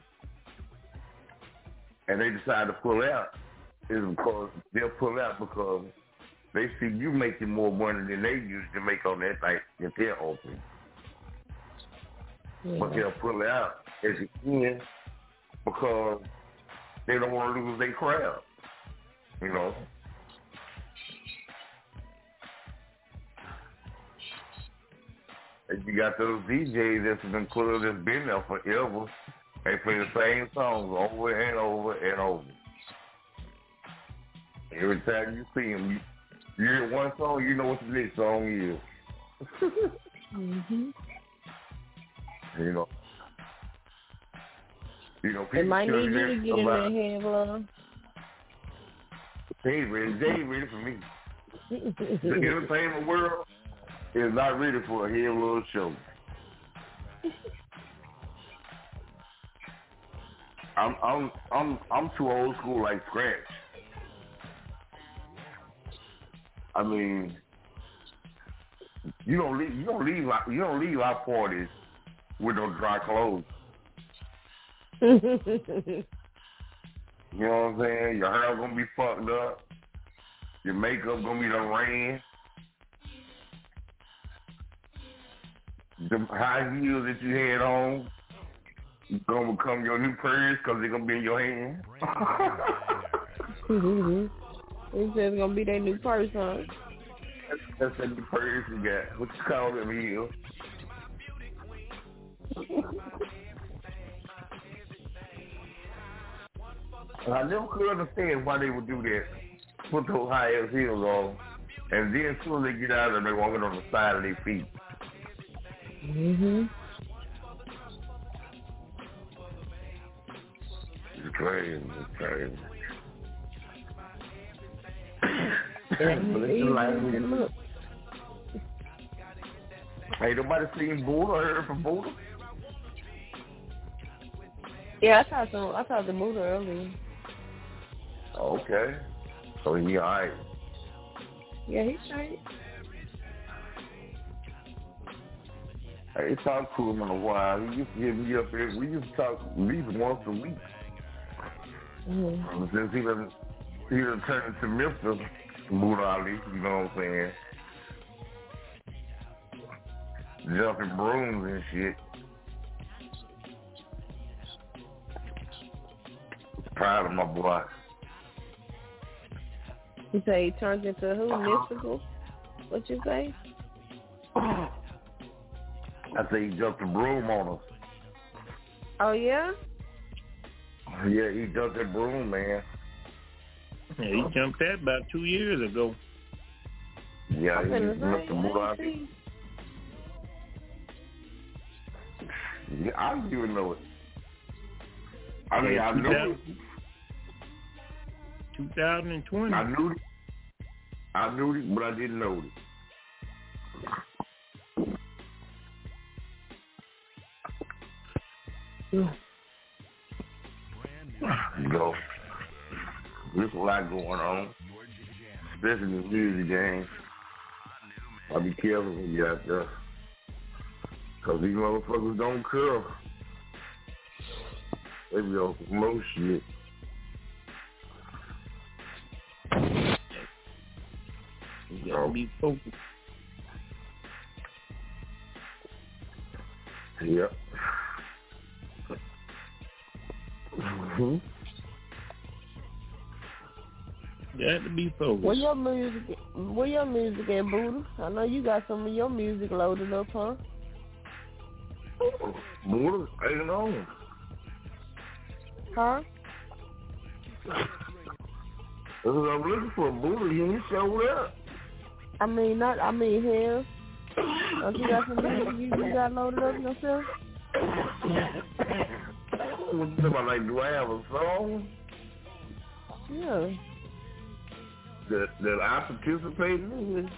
and they decide to pull out. Is because they'll pull out because they see you making more money than they used to make on that night if they're open. Yeah. But they'll pull out at the end because they don't want to lose their crowd. You know. And you got those DJs that's been clubs that's been there forever. They play the same songs over and over and over. Every time you see them, you hear one song, you know what the next song is. You know, they might need you to get in their head, love. They ain't ready for me. The entertainment world is not ready for a head little show. I'm too old school like Scratch. I mean, you don't leave our parties with no dry clothes. You know what I'm saying? Your hair gonna be fucked up. Your makeup gonna be done ran. The high heels that you had on gonna become your new purse because they're gonna be in your hand. It's just gonna be their new purse, huh? That's the new purse you got. What you call them heels? I never could understand why they would do that. Put those high ass heels on, and then as soon as they get out of them, they're walking on the side of their feet. It's crazy. Ain't nobody seen Buddha or heard from Buddha? Yeah, I talked to Buddha earlier. Okay. So he alright. Yeah, he's straight. Hey, talk to him in a while. He used to get me up there. We used to talk at least once a week. Since he done turned into Mr. Buddha Ali, you know what I'm saying? Jumping brooms and shit. Proud of my boy. You say he turned into who? Mystical? What you say? I say he jumped a broom on us. Oh, yeah? Yeah, he jumped that broom, man. Yeah, he jumped that about 2 years ago. Yeah, he jumped the Buddha. Yeah, I don't even know it. I mean, I knew it. 2020. I knew it, but I didn't know it. You know, there's a lot going on, especially in the music game. I'll be careful when you're out there, because these motherfuckers don't care. They be on some low shit. You gotta be focused. Yep. Got to be focused. Where your music at, Buddha? I know you got some of your music loaded up, huh? Buddha ain't on. Huh? That's what I'm looking for, Buddha. He ain't showed up. I mean, hell. Don't you got some music you got loaded up yourself? What you talking about? Like, do I have a song? Yeah. That I participate in?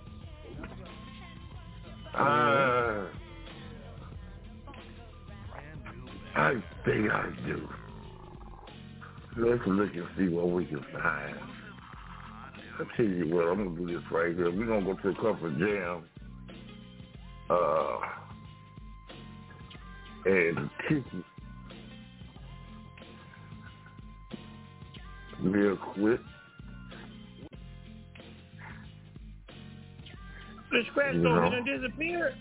I think I do. Let's look and see what we can find. I'll tell you what, I'm going to do this right here. We're going to go to a couple of jams. And tickets. Real quick. The scratch dog done disappeared.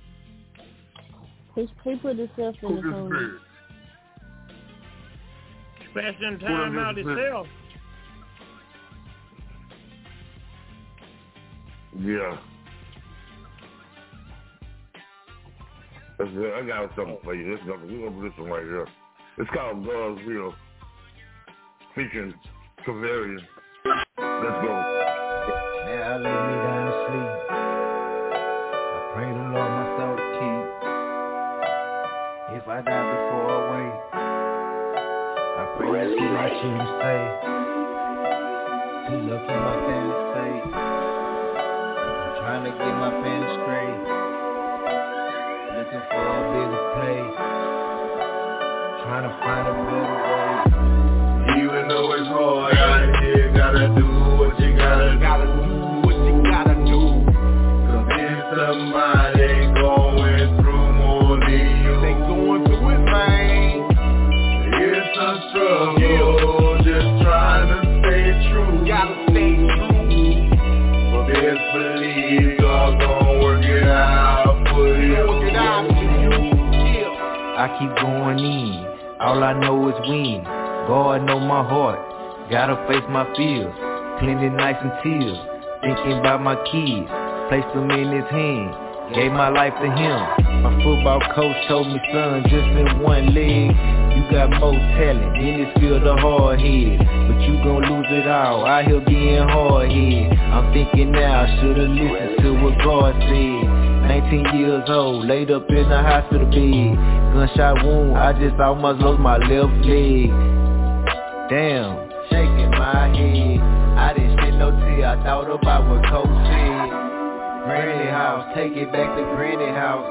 He put himself in the phone. Scratch done time out himself. Yeah. I got something for you. We're going to do this one right here. It's called God's Will. Featuring Kavarian. Let's go. Now I lay me down to sleep. I pray the Lord my soul to keep. If I die before I wake, I pray I see my children safe. Good luck in my family safe. I'm trying to get my family straight. Looking for a bigger place. Trying to find a better way. Even though it's hard out here, gotta do what you gotta do. Cause there's somebody going through more than you. They going through it, man. It's a struggle, just trying to stay true. Gotta stay true. But best believe God gon' work it out for you. I keep going in, all I know is win. God know my heart, gotta face my fears. Plenty nights and tears, thinking about my kids. Placed them in his hand, gave my life to him. My football coach told me, son, just in one leg, you got more talent in this field of hard head. But you gon' lose it all, out here being hard head. I'm thinking now, I should've listened to what God said. 19 years old, laid up in the hospital bed. Gunshot wound, I just almost lost my left leg. Damn, shaking my head. I didn't shed no tear, I thought about what Coach said. Granny house, take it back to Granny house.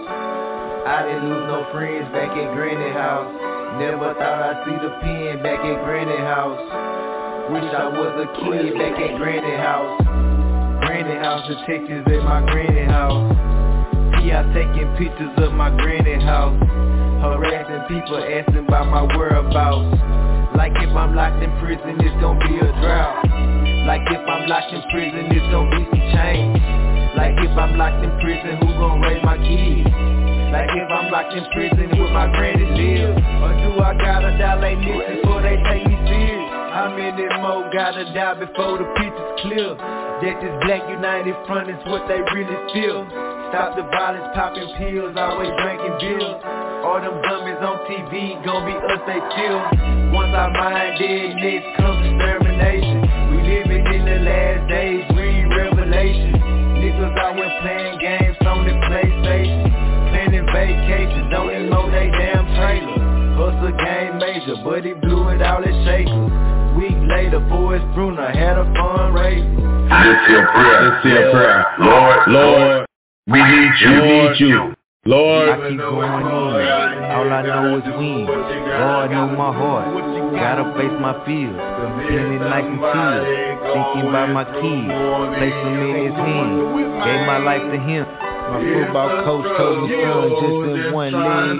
I didn't lose no friends back at Granny house. Never thought I'd see the pen back at Granny house. Wish I was a kid back at Granny house. Granny house, the Texas at my Granny house. Yeah, taking pictures of my Granny house. Harassing people, asking about my whereabouts. Like if I'm locked in prison, it's gon' be a drought. Like if I'm locked in prison, it's gon' be some change. Like if I'm locked in prison, who gon' raise my kids? Like if I'm locked in prison, will my granny live? Or do I gotta die like Nipsey before they take me serious? How many more gotta die before the picture's clear? That this Black United Front is what they really feel. Stop the violence, popping pills, always drinking beer. All them dummies on TV, gon' be us, they chill. Once our mind dead, next comes extermination. We living in the last days, read Revelation. Niggas out here playing games on the PlayStation. Planning vacations, don't even know they damn trailer. Hustle game major, but he blew it all at Shaker. Week later, Forrest Bruner had a fundraiser. Let's see a prayer. Lord, we need you. Lord, I keep going in, all I know is win. God know my heart, gotta face my fears. Plenty nights and tears, thinking about my kids. Place them in his hand, gave my life to him. My football coach told me, son, just in one leg.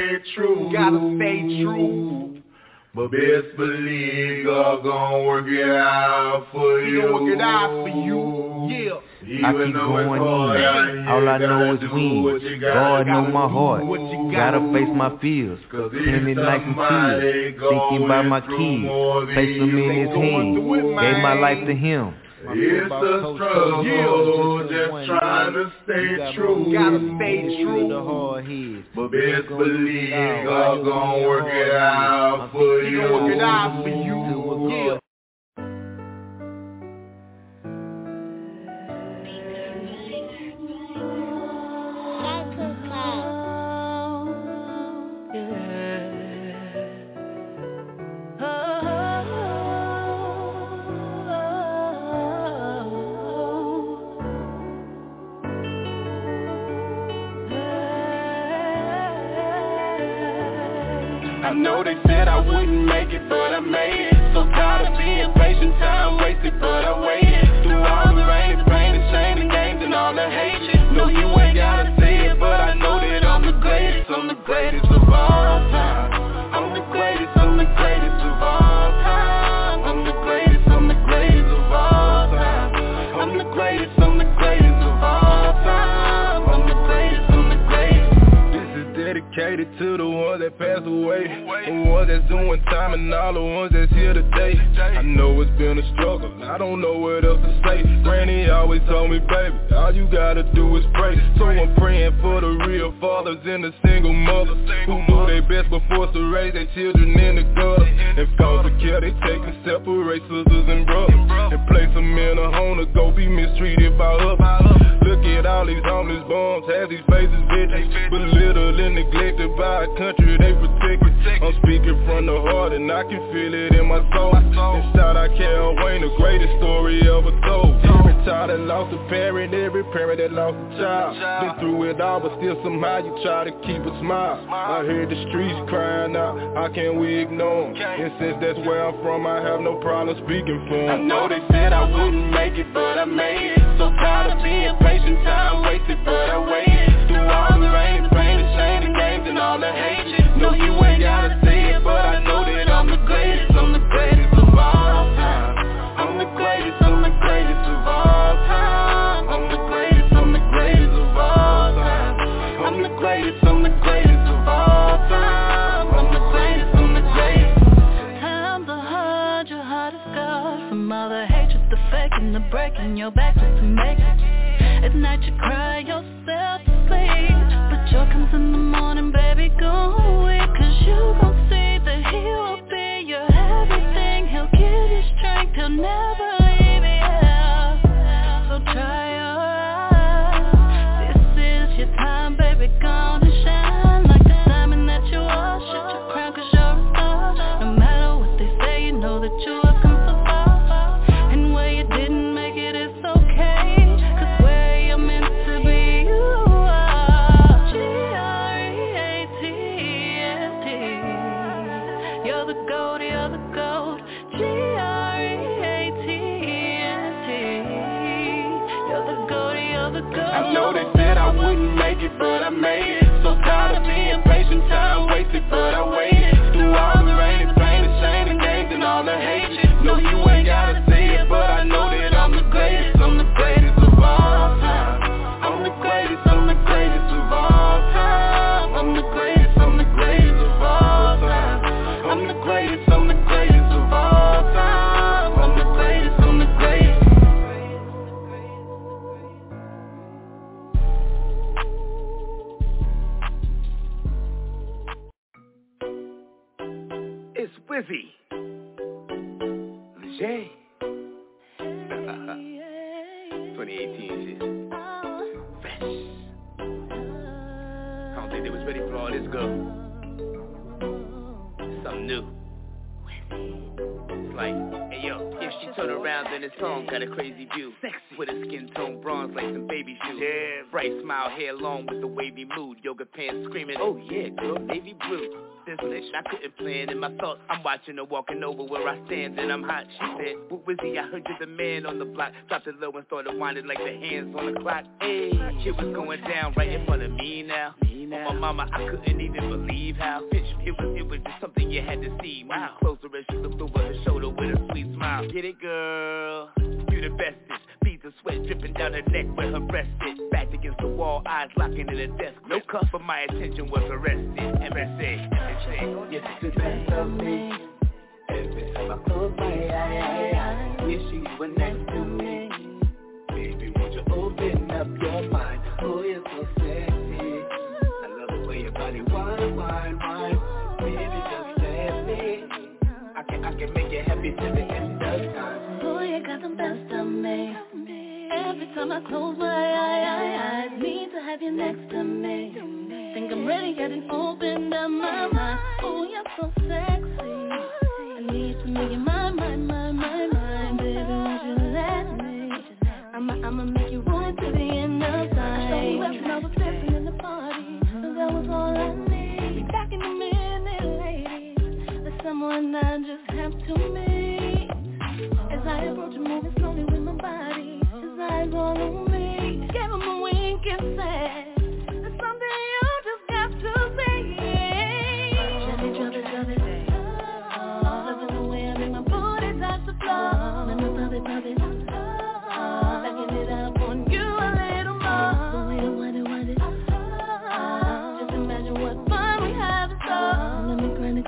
Gotta stay true. But best believe God gon' work it out for you. Yeah. I keep going in, all I know is win. God know my heart, gotta face my fears. Plenty nights and tears, thinking about my kids. Place them in his hand, gave my life to him. It's a struggle, just trying to stay true. Gotta stay true. The hard heads. But best believe God gon' work it out for you. Work it out for you. Yeah. I know they said I wouldn't make it, but I made it. So tired of being patient, time wasted, but I waited. Through all the rain and pain and shame and games and all the hatred. No, you ain't gotta say it, but I know that I'm the greatest of all time. I'm the greatest of all time. I'm the greatest of all time. I'm the greatest of all time. I'm the greatest. This is dedicated to the ones that passed away, the ones that's doing time and all the ones that's here today. I know it's been a struggle, I don't know what else to say. Granny always told me, baby, all you gotta do is pray. So I'm praying for the real fathers and the single mothers who do their best before to raise their children in the gutter. And foster care, they take and separate sisters and brothers and place them in a home to go be mistreated by others. Look at all these homeless bums, have these faces bitches, belittled and neglected by a country they protected. I'm speaking from the heart and I can feel it in my soul. And shout out Cal Wayne, the greatest story ever told. Every child that lost a parent, every parent that lost a child. Been through it all, but still somehow you try to keep a smile. I hear the streets crying out, how can we ignore them? And since that's where I'm from, I have no problem speaking for them. I know they said I wouldn't make it, but I made it. So tired of being patient, time wasted, but I waited. Through all the rain and pain and shame and games and all the hatred. No, you ain't gotta say it, but I know that I'm the greatest of all time. I'm the greatest of all time. I'm the greatest of all time. I'm the greatest of all time. I'm the greatest. Time to hide your hardest scars from all the hatred, the faking, the breaking your back just to make it. At night you cry yourself to sleep, but joy comes in the morning, baby, go away. Cause you gon' see that he will be your everything. He'll give you strength, he'll never leave you. So try your eyes, this is your time, baby, gonna shine like the diamond that you are. Shut your crown cause you're a star. No matter what they say, you know that you have come so far. And where you didn't make it, it's okay. Cause where you're meant to be, you are. G-R-E-A-T-S-T. You're the gold, you're the gold. G-R-E-A-T-S-T. You're the gold, you're the gold. I know they said I wouldn't make it, but I made it. So tired of being patient, time wasted, but I waited. Through all the rain and pain and shame and games and all the hatred. No, you ain't gotta say it, but I know that I'm the greatest of all time. I'm the greatest of all time. I'm the greatest of all time. I'm the greatest of all time. I'm the greatest. It's Wizzy. Jay. 2018 shit. Fresh. I don't think they was ready for all this, girl. Something new. It's like, hey yo, if she turn around then it's home, got a crazy view. Sexy. With a skin tone bronze like some baby shoes. Yeah. Bright smile, hair long with the wavy mood. Yoga pants screaming, oh yeah, girl, navy blue. This lish, I couldn't plan in my thoughts. I'm watching her walking over where I stand and I'm hot. She said, what was he? I heard you the man on the block. Dropped it low and started winding like the hands on the clock. Hey, shit was going down right in front of me now. On my mama, I couldn't even believe how. Bitch, it was just something you had to see. Wow. Closer as she looked over her shoulder with a sweet smile. Get it, girl? You the bestest. Beads of sweat dripping down her neck where her breast is. Backed against the wall, eyes locking in a desk. No cuff, but my attention was arrested. MSA. Yes, it's the best of me. Every time I close my eyes, wish you were next to me. can make you happy till the end of time. Boy, you got the best of me. Every time I close my eyes, need to have you next to me. Think I'm ready, getting opened up my mind. Oh, you're so sexy. I need to make you mine, baby, won't you let me? I'ma make you want to the end of time. Show you when I was dancing in the party, cause that was all I need. Back in a minute, lady, there's someone I just have to meet. As I approach you, moving slowly with my body, his eyes all on me. Gave him a wink and said, there's something you just got to see. Drop it. Loving the way I make my booty touch the floor. Let me pop it. Backing it up on you a little more. The way I want it. Just imagine what fun we have in store. Let me grind it.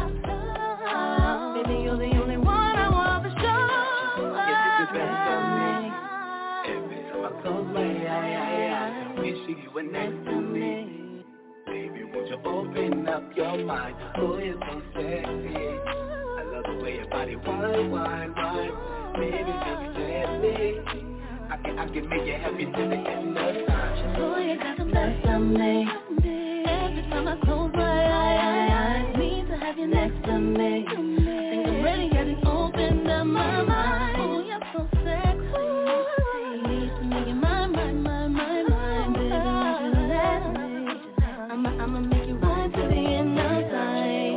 Baby, you're the only one I want for sure. You did the best of me. Every time I close my eyes, I wish you were next to me. Baby, won't you open up your mind? Oh, you're so sexy. I love the way your body wine. Baby, baby, gently. I can make you happy till the end of time. Boy, you got the best of me. Every time I close my eyes, need to have you next to me. Think I'm ready, getting opened up my mind. Oh, you're so sexy. Need to make you mine, baby, won't you let me? I'ma make you run to the end of time.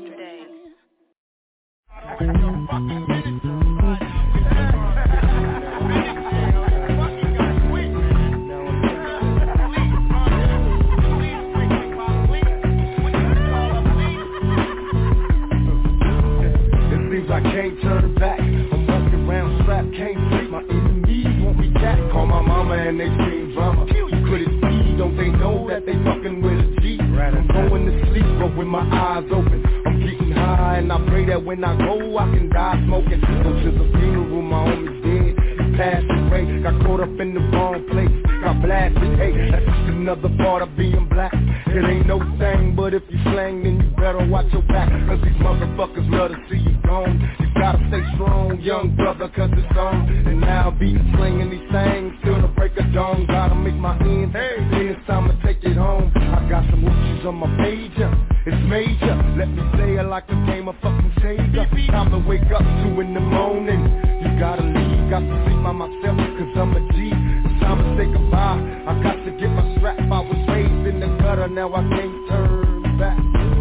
I can't turn back. I'm walking around strapped, can't sleep. My enemies want me back. Call my mama and they scream drama. You couldn't see, don't they know that they fucking with a G? I'm going to sleep, but with my eyes open, I'm getting high, and I pray that when I go, I can die smoking. So since the funeral, my homie's dead. He passed away, got caught up in the wrong place, got blasted. Hey, that's just another part of being black. It ain't no thing, but if you slang, then you better watch your back, cause these motherfuckers love to see you gone. You gotta stay strong, young brother, cause it's on. And now I'll be slinging these things till the break of dawn. Gotta make my ends, then it's time to take it home. I got some whoopsies on my pager, it's major. Let me say it like a game of fucking savior. Time to wake up 2 in the morning. You gotta leave, got to sleep by myself, cause I'm a G. It's time to say goodbye, I got to get my strap. I was raised in the gutter, now I can't turn back.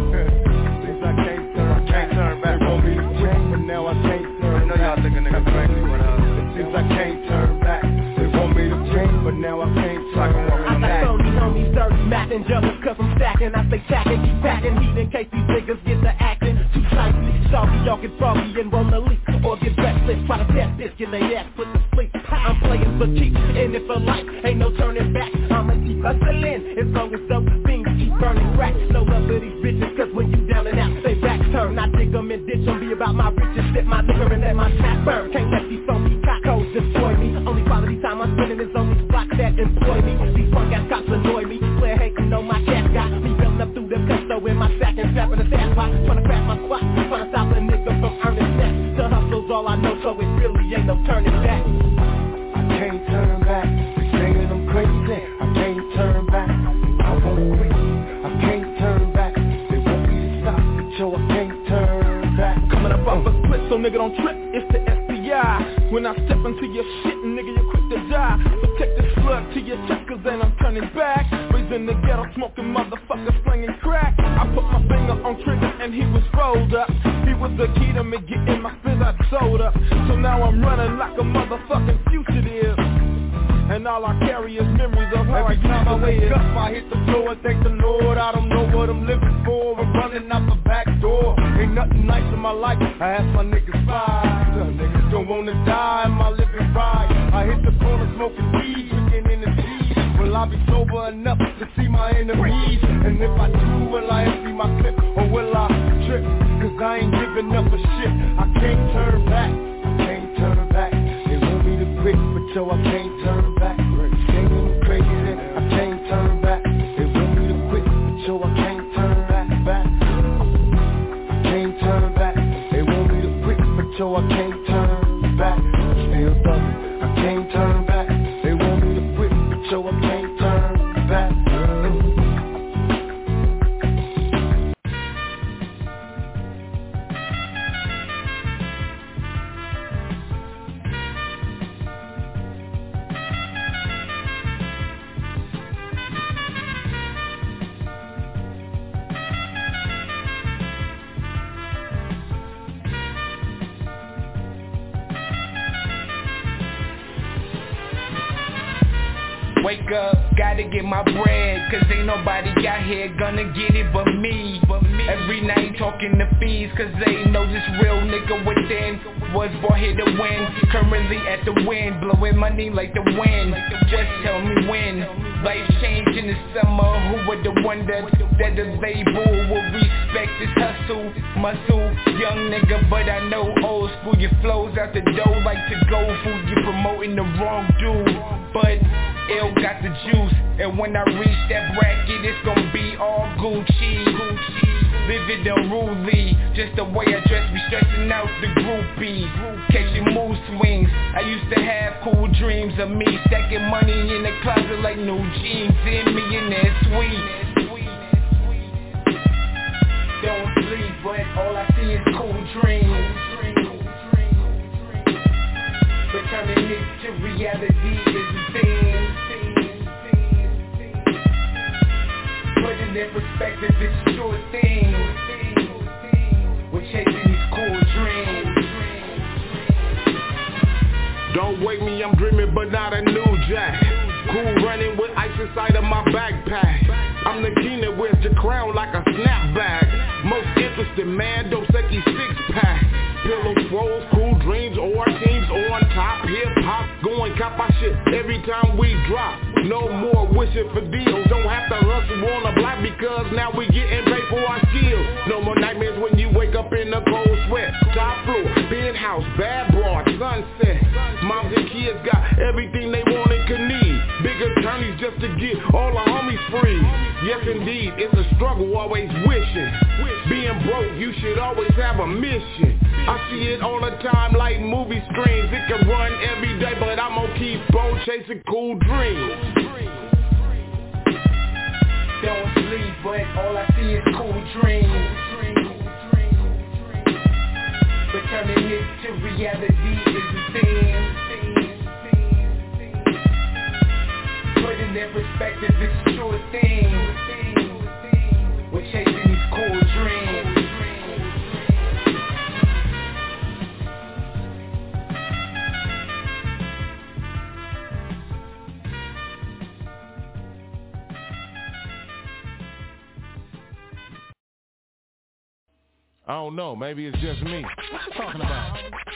Since I can't turn back. They want me to change, but now I can't turn back. I know y'all think a nigga crazy, but since I can't turn back. They want me to change, but now I can't turn back. I got 30 on me, 30 mackin' jealous cause I'm stacking. I stay tacking, keep packing heat in case these niggas get to acting too tightly. Sorry, y'all get froggy and roll the leak, or get restless. Try to test this, get they ass put to sleep. I'm playing for keeps, in it for life, ain't no turning back. I'ma keep hustling, as long as those things keep burning crack. No love for these bitches, cause when you down and out, they back turn. I dig them and ditch them, be about my riches, sip my liquor and let my snap burn. Can't let these phony cockos destroy me. Only quality time I'm spending is on these blocks that employ me. These punk ass cops annoy me. Player hating on my cash got me building up through the gusto in my sack and strapping the stash pot. Tryna crack my squat, tryna stop a nigga from earning that. The hustle's all I know, so it really ain't no turning back. I can't turn back, they saying I'm crazy. I can't turn back, I won't quit. I can't turn back, they want me to stop, but yo, I can't turn back. Coming up off a split, so nigga don't trip, it's the SPI. When I step into your shit, nigga, you're quick to die. So take this slug to your chest, cause then I'm turning back. Raised in the ghetto, smoking motherfuckers, slinging crack. I put my finger on trigger and he was rolled up. He was the key to me getting my spit out sold up. So now I'm running like a motherfucking fugitive. And all I carry is memories of how every time I wake up, I hit the floor and thank the Lord. I don't know what I'm living for, I'm running out the back door. Ain't nothing nice in my life, I ask my niggas why. Niggas don't wanna die, am I living right? I hit the corner smoking weed, drinking in the G's. Will I be sober enough to see my enemies? And if I do, will I empty my clip or will I trip? Cause I ain't giving up a shit, I can't turn back, I can't turn back. They want me to quit, but yo, I can't turn back. Singing crazy, I can't turn back. They want me to quit, but yo, I can't turn back. I can't turn back. They want me to quit. so I can't turn back. Still thuggin', I can't turn back. They want me to quit, so I can't turn back. Wake up, gotta get my bread, cause ain't nobody out here gonna get it but me. Every night talking to fees, cause they know this real nigga within was born here to win. Currently at the wind, blowing money like the wind. Just tell me when life changed in the summer. Who would have wondered that the label will respect this hustle, muscle? Young nigga, but I know old school. Your flows out the dough like to go food. You promoting the wrong dude, but ill got the juice. And when I reach that bracket, it's gonna be all Gucci. Live it unruly, just the way I dress be stressing out the groupies. Catching mood swings, I used to have cool dreams of me stacking money in the closet like new jeans. In me in that sweet. Don't sleep, but all I see is cool dreams. But turning it to reality is a thing. Put in their perspective, it's a sure thing. We're chasing these cool dreams. Don't wake me, I'm dreaming but not a new jack. Cool running with ice inside of my backpack. I'm the king that wears the crown like a snapback. Most interested man, Doseki 6-pack. Pillow swolls, cool dreams, or teams on top. Hip-hop, going cop my shit every time we drop. No more wishing for deals, don't have to hustle on the block because now we getting paid for our skills. No more nightmares when you wake up in a cold sweat. Top floor, penthouse, bad broad, sunset. Moms and kids got everything they want and could need. Big attorneys just to get all the homies free. Yes indeed, it's a struggle, always wishing. Being broke, you should always have a mission. I see it all the time like movie screens. It can run every day, but I'm gonna keep on chasing cool dreams. Don't sleep, but all I see is cool dreams. But turning it to reality is a thing. Put in their perspective, it's a sure thing. We're chasing these cool dreams. I don't know, maybe it's just me. What you talking about?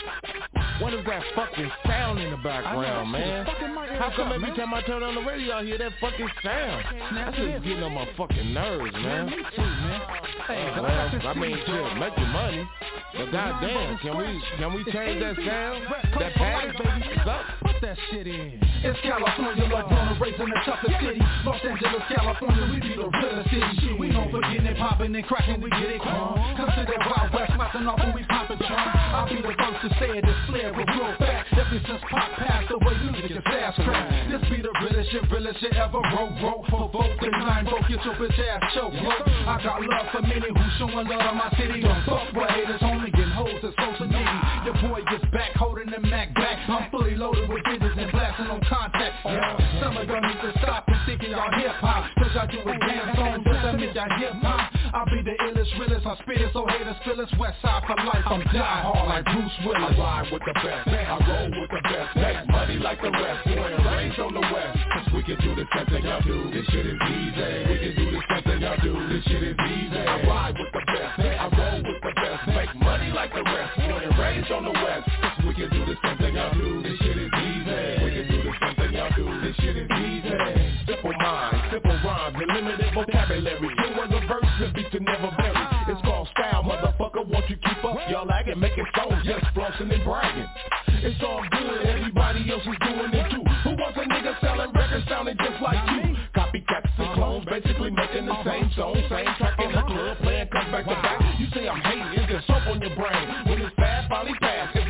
What is that fucking sound in the background, man? How come every time I turn on the radio I hear that fucking sound? That's just getting on my fucking nerves, man. Me too, man. Hey, I mean, shit, make your money. But goddamn, can we change that sound? That pattern, baby, put that shit in. It's California, like born and raised in the toughest city. Los Angeles, California, we be the realest city. We don't forget it, poppin' and crackin', we get it crunk. Consider Wild West, mouthing off when we poppin' trunk. I'll be the first to say it, it's flair with real facts. Ever since Pop passed away, music is fast crack. This be the realest shit ever wrote. For vote the 9 broke, get your bitch ass choked. I got love for many who showin' love to my city. Don't fuck with haters, only get hoes at social media. Your boy gets back, holding the Mac back. I'm fully loaded with digits and blasting on contact. Some of y'all need to stop and thinking y'all hip-hop, cause y'all do a damn song just to make y'all hip-hop. I'll be the illest, realest, I spit it so haters feel it's West Side for life. I'm die hard like Bruce Willis. I ride with the best, I roll with the best. Make money like the rest, wearing range on the west. Cause we can do the same thing y'all do, this shit is easy. We can do the same thing y'all do, this shit is easy. I ride with the best, I roll with the best. Make money like the rest, wearing range on the west. Cause we can do the same thing y'all do, this shit is easy. We can do the same thing y'all do, this shit is easy. Simple mind, simple rhymes, and limited vocabulary. Two words of verse, the beat to never vary. It's called style, motherfucker, won't you keep up? Y'all acting, making songs, just flossing and bragging. It's all good, everybody else is doing it too. Who wants a nigga selling records sounding just like you? Copycats and clones, basically making the same song, same track in the club, playing comes back to back. You say I'm hating, is there soap on your brain? When it's fast, finally fast,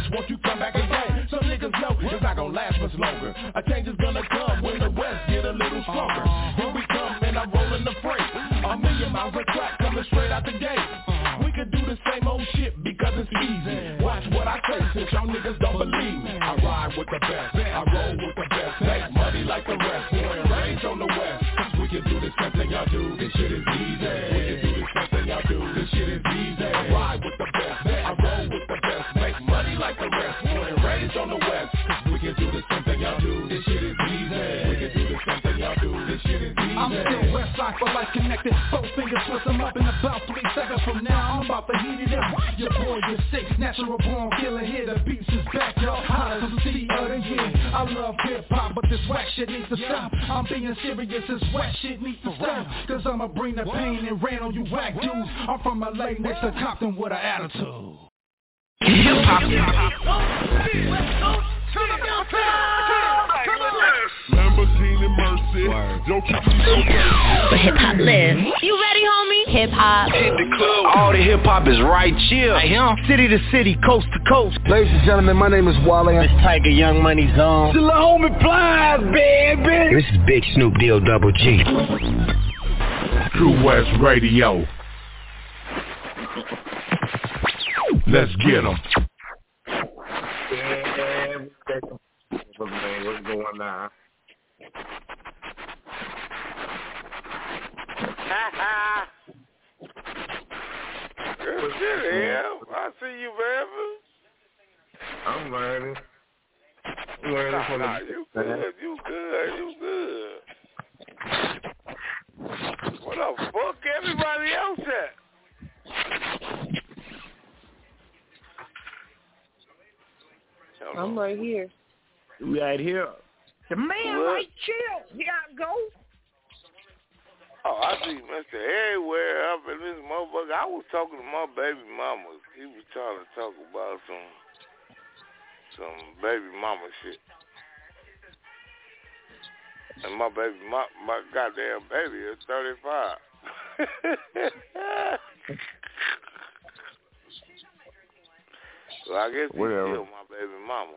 won't you come back again? Some niggas know it's not gonna last much longer. A change is gonna come when the West get a little stronger. Here we come and I'm rolling the freight. 1,000,000 miles of track coming straight out the gate. We could do the same old shit because it's easy. Watch what I say since y'all niggas don't believe me. I ride with the best, I roll with the best. Make money like the rest, pouring range on the West. Cause we can do the same thing y'all do, this shit is easy. We can do the same thing y'all do, this shit is easy. I ride with the best, I roll with the best. Make money like the rest, pouring range on the West. Cause we can do the same thing y'all do, this shit is easy. We can do the same thing y'all do, this shit is easy. I'm still Westside for life connected. Both fingers twist them up in about 3 seconds from now. I'm about to heat it up. Your boy is sick, natural born killer here. The beats is back, y'all. Hottest MC of the year. I love hip hop, but this whack shit needs to stop. I'm being serious, this whack shit needs to stop. Cause I'ma bring the pain and rain on you whack dudes. I'm from LA next to Compton with an attitude. Hip hop. Lamborghini Mercy. Yo, For hip hop live. You ready, homie? Hip hop. Hit the club. All the hip hop is right chill. Hey, city to city, coast to coast. Ladies and gentlemen, my name is Wale. It's Tiger Young Money Zone. Still a homie Plies, baby. This is Big Snoop Deal Double G. True West Radio. Let's get 'em. What's going on? Good shit, Em. I see you, baby. I'm learning. You good. You good. What the fuck everybody else at? I'm right here. We right here. The man right chill. Here I go. Oh, I see Mr. Everywhere up in this motherfucker. I was talking to my baby mama. He was trying to talk about some baby mama shit. And my goddamn baby is 35. So I guess he's still my baby mama.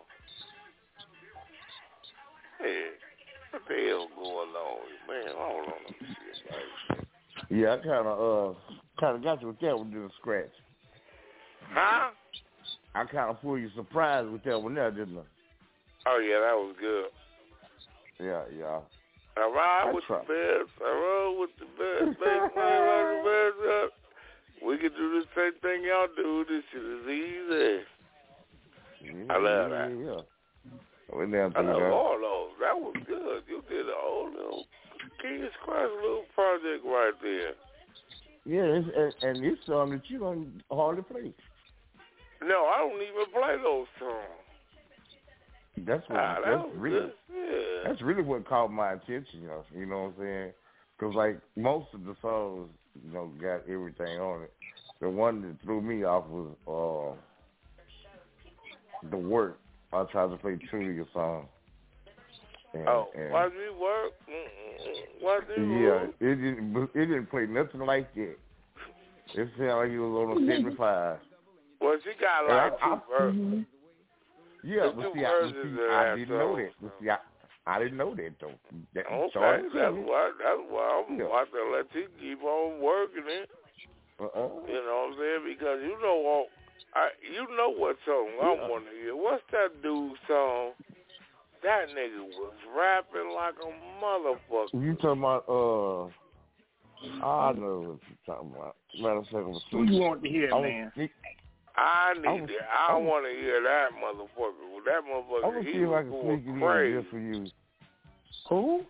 Hey, what the hell going on? Man, I don't know no shit, man. Yeah, I kind of got you with that one, didn't scratch. Huh? I kind of pulled you surprised with that one there, didn't I? Oh, yeah, that was good. Yeah. I ride with the best. I roll with the best. Make money like the best. We can do the same thing y'all do. This shit is easy. I love that. Yeah. I love all those. That was good. You did a whole little King's Cross little project right there. Yeah, and it's something that you don't hardly play. No, I don't even play those songs. That's really what caught my attention, you know what I'm saying? Because, like, most of the songs, got everything on it. The one that threw me off was The Work. I tried to play true to your song. Why do you work? Why do you work? It didn't play nothing like that. It sounded like he was on a 75. Well, she got like two verses. Yeah, but see, I didn't know that. But see, I didn't know that, though. That's why I'm about to let you keep on working it. You know what I'm saying? Because you know what song I want to hear. What's that dude's song? That nigga was rapping like a motherfucker. You talking about, I know what you're talking about. Matter of fact, who you want to hear, man? I want to hear that motherfucker. That motherfucker, he was going crazy. For you. Who?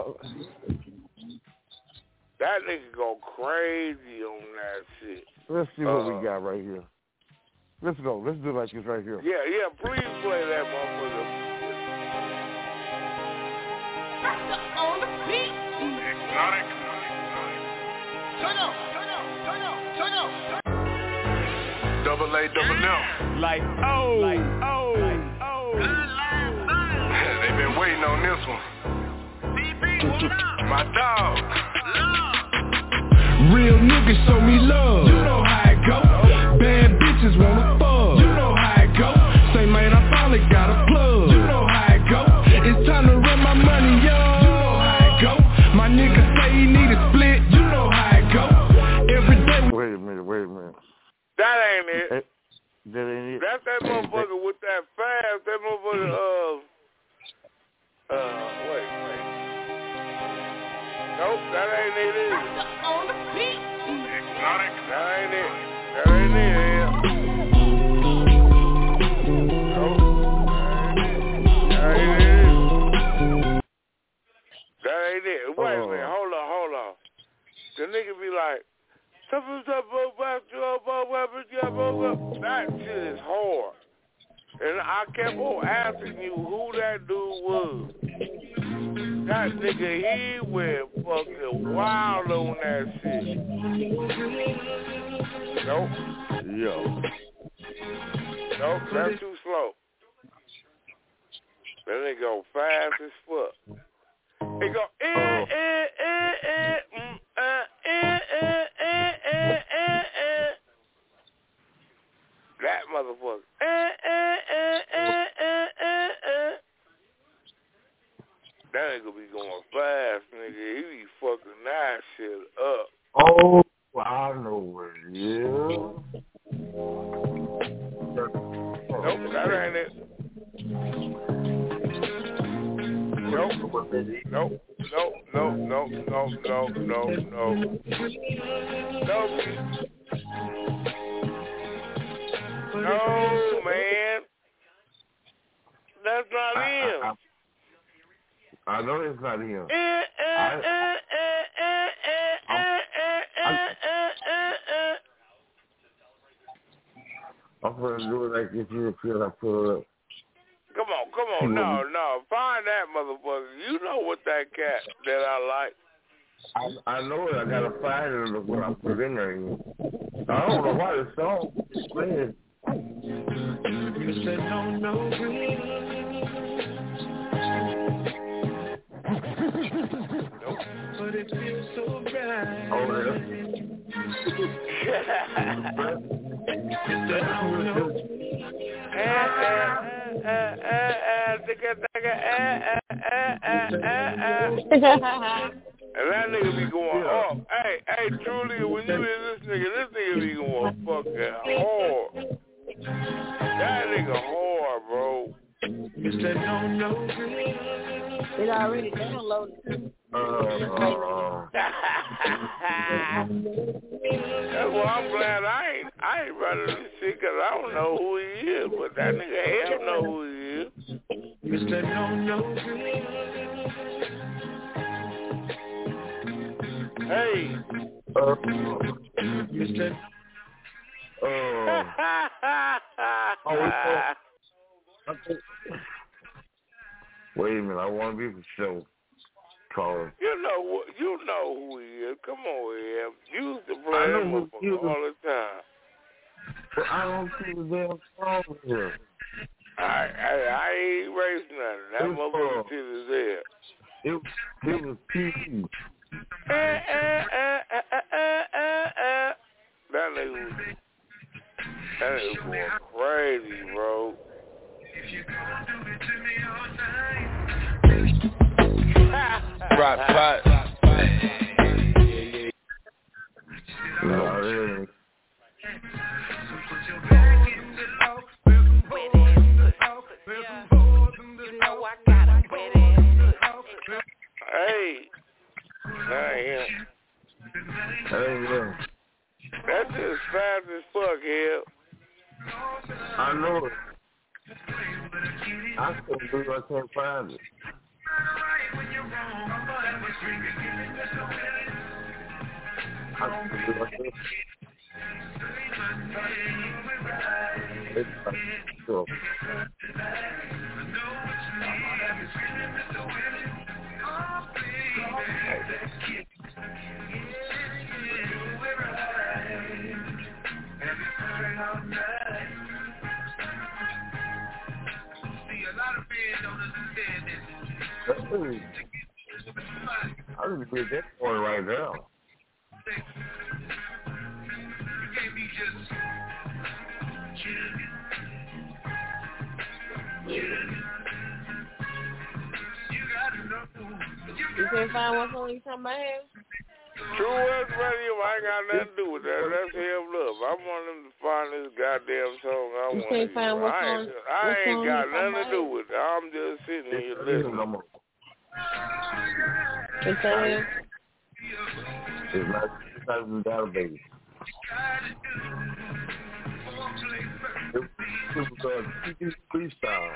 That nigga go crazy on that shit. Let's see what we got right here. Let's go. Let's do it like this right here. Yeah, please play that motherfucker. On the beat. Exotic. Turn up. Double A, double M. Like, They've been waiting on this one. My dog. Real niggas show me love. You know how it go. Bad bitches wanna fuck. You know how it go. Say my with that fast, that motherfucker, wait. Nope, that ain't it either. On the beat. Exotic. That ain't it. That ain't it. Nope. That ain't it. That ain't it. Wait a minute. Hold on. The nigga be like, that shit is hard. And I kept on asking you who that dude was. That nigga, he went fucking wild on that shit. Nope. Nope, that's too slow. That nigga go fast as fuck. He go, that motherfucker. That nigga be going fast, nigga. He be fucking that shit up. Oh, I know where it is. Nope, that ain't it. Nope. No, man. That's not him. I know it's not him. I'm gonna do it like if you feel I pull it up. Come on. No. Find that motherfucker. You know what that cat that I like. I know it. I gotta find it when I put it in there. I don't know why the song is playing. But it feels so right. Oh, And that nigga be going off. Hey, Julia, when you hear this nigga be going fucking hard. That nigga hard, bro. It already downloaded. That's why I'm glad I ain't running this shit because I don't know who he is, but that nigga hell know who he is. Hey. Wait a minute, I want to be for sure. Call him. You know who he is. Come on, Em. You used to play him all the time. But I don't see the damn song here. I ain't erased nothing. That motherfucker shit is there. It was TV. That nigga going crazy, bro. Right, pot. No, really. Hey. That's just fast as fuck, hell. I know it. I couldn't believe I can't find it. I would be at that point right now. You can't find what song you talking about here? True West Radio, I ain't got nothing to do with that. That's Hev Love. I want them to find this goddamn song. I ain't got nothing to do with it. I'm just sitting here listening. It's not database. It was freestyle.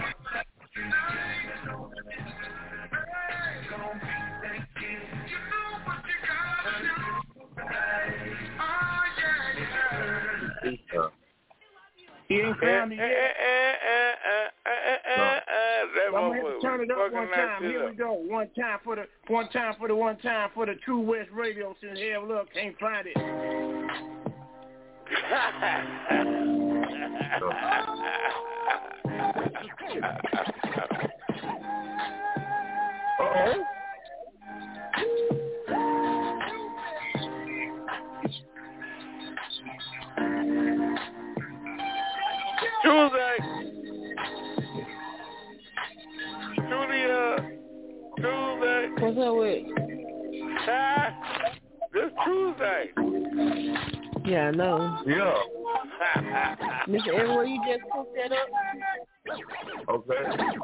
He ain't found it yet. I'm gonna have to turn it up one time. Here we go. One time for the True West Radio. Since Hev Love can't find it. Uh-oh. Tuesday. What's up with? This Tuesday. Yeah, I know. Yeah. Mr. Everywhere, you just cooked that up? Okay.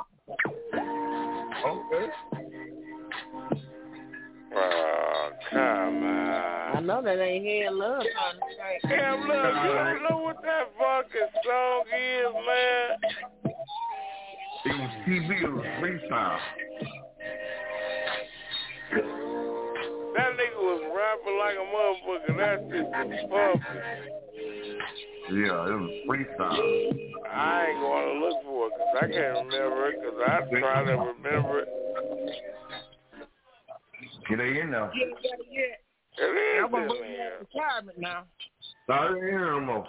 Oh, come on. I know that ain't Hev Love trying to strike. Hev Love, you don't know what that fucking song is, man. It was TV, it was freestyle. That nigga was rapping like a motherfucker. That shit was pumping. Yeah, it was freestyle. I ain't going to look for it because I can't remember it because I'm trying to remember it. Get it in now. Yeah. It is I'm going to in bring here. that retirement now. I didn't hear no more.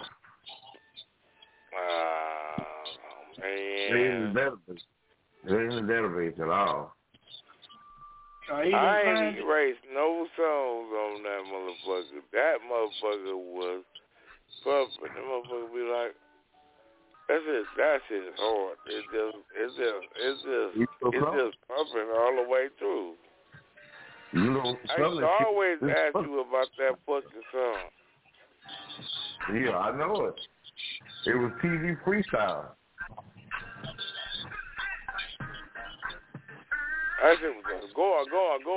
Man. They ain't in the database at all. I ain't erased no songs on that motherfucker. That motherfucker was pumping. That motherfucker be like, that shit is hard. It's just pumping all the way through. You know, I used to always ask you about that fucking song. Yeah, I know it. It was TV freestyle. That shit was just go on.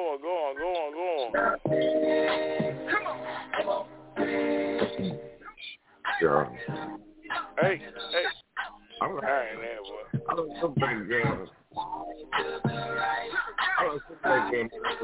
Come on. Yeah. Hey. I ain't there, boy. I don't come back again. I don't come back again.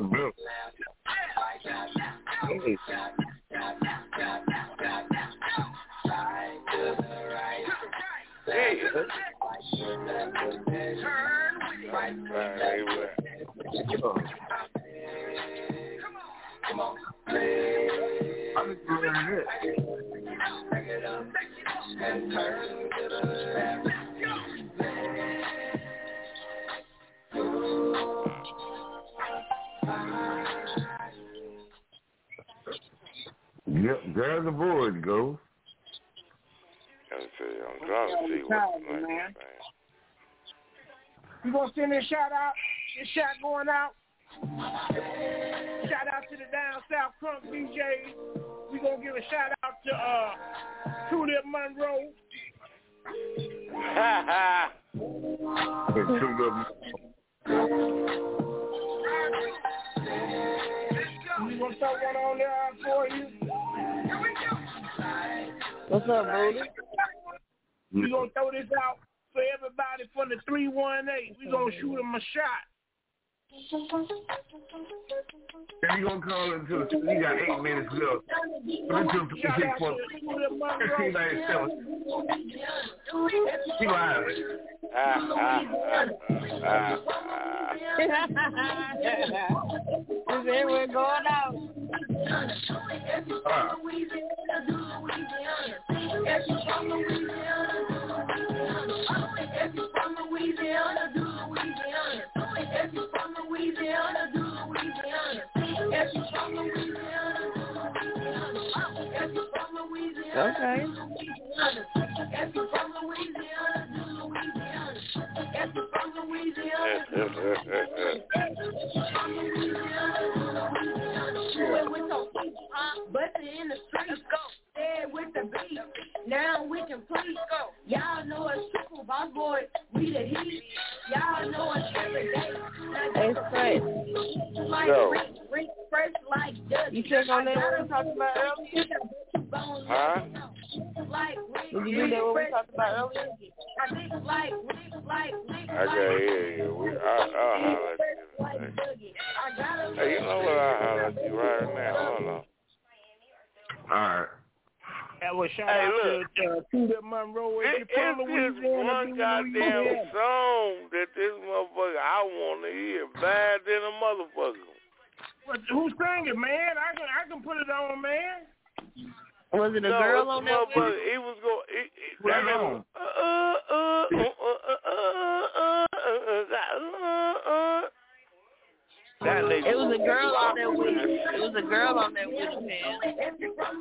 Come on. I'm just doing it. Yep, there's the board, go. I'm trying to see what's the name. You gonna send this shout out? This shot going out. Shout out to the down south crunk DJs. We gonna give a shout out to Tulip Monroe. We gonna throw one on there for you. What's up, Brody? We gonna throw this out for everybody from the 318. We gonna shoot them a shot. And you gonna call until you got 8 minutes left. Until 56 for 1597. She live. Is everywhere going out? Okay. busted in the street. Dead with the beat. Now we can please go. Y'all know it's triple boss boy. We the heat. Y'all know it's every day. It's fresh. Like Rick fresh like Dutch. You check on that what we talked about earlier? Huh? Did you do that what we talked about earlier? I can't hear you. I'll holler at you. Hey, you know what? I'll holler at you right now. Hold on. All right. That was shout out to Tudor Monroe. It's just one goddamn song that this motherfucker I want to hear bad than a motherfucker. Who sang it, man? I can put it on, man. Was it a girl on that one? He was going. It was a girl on that with him. It was a girl on that with him, man. If you from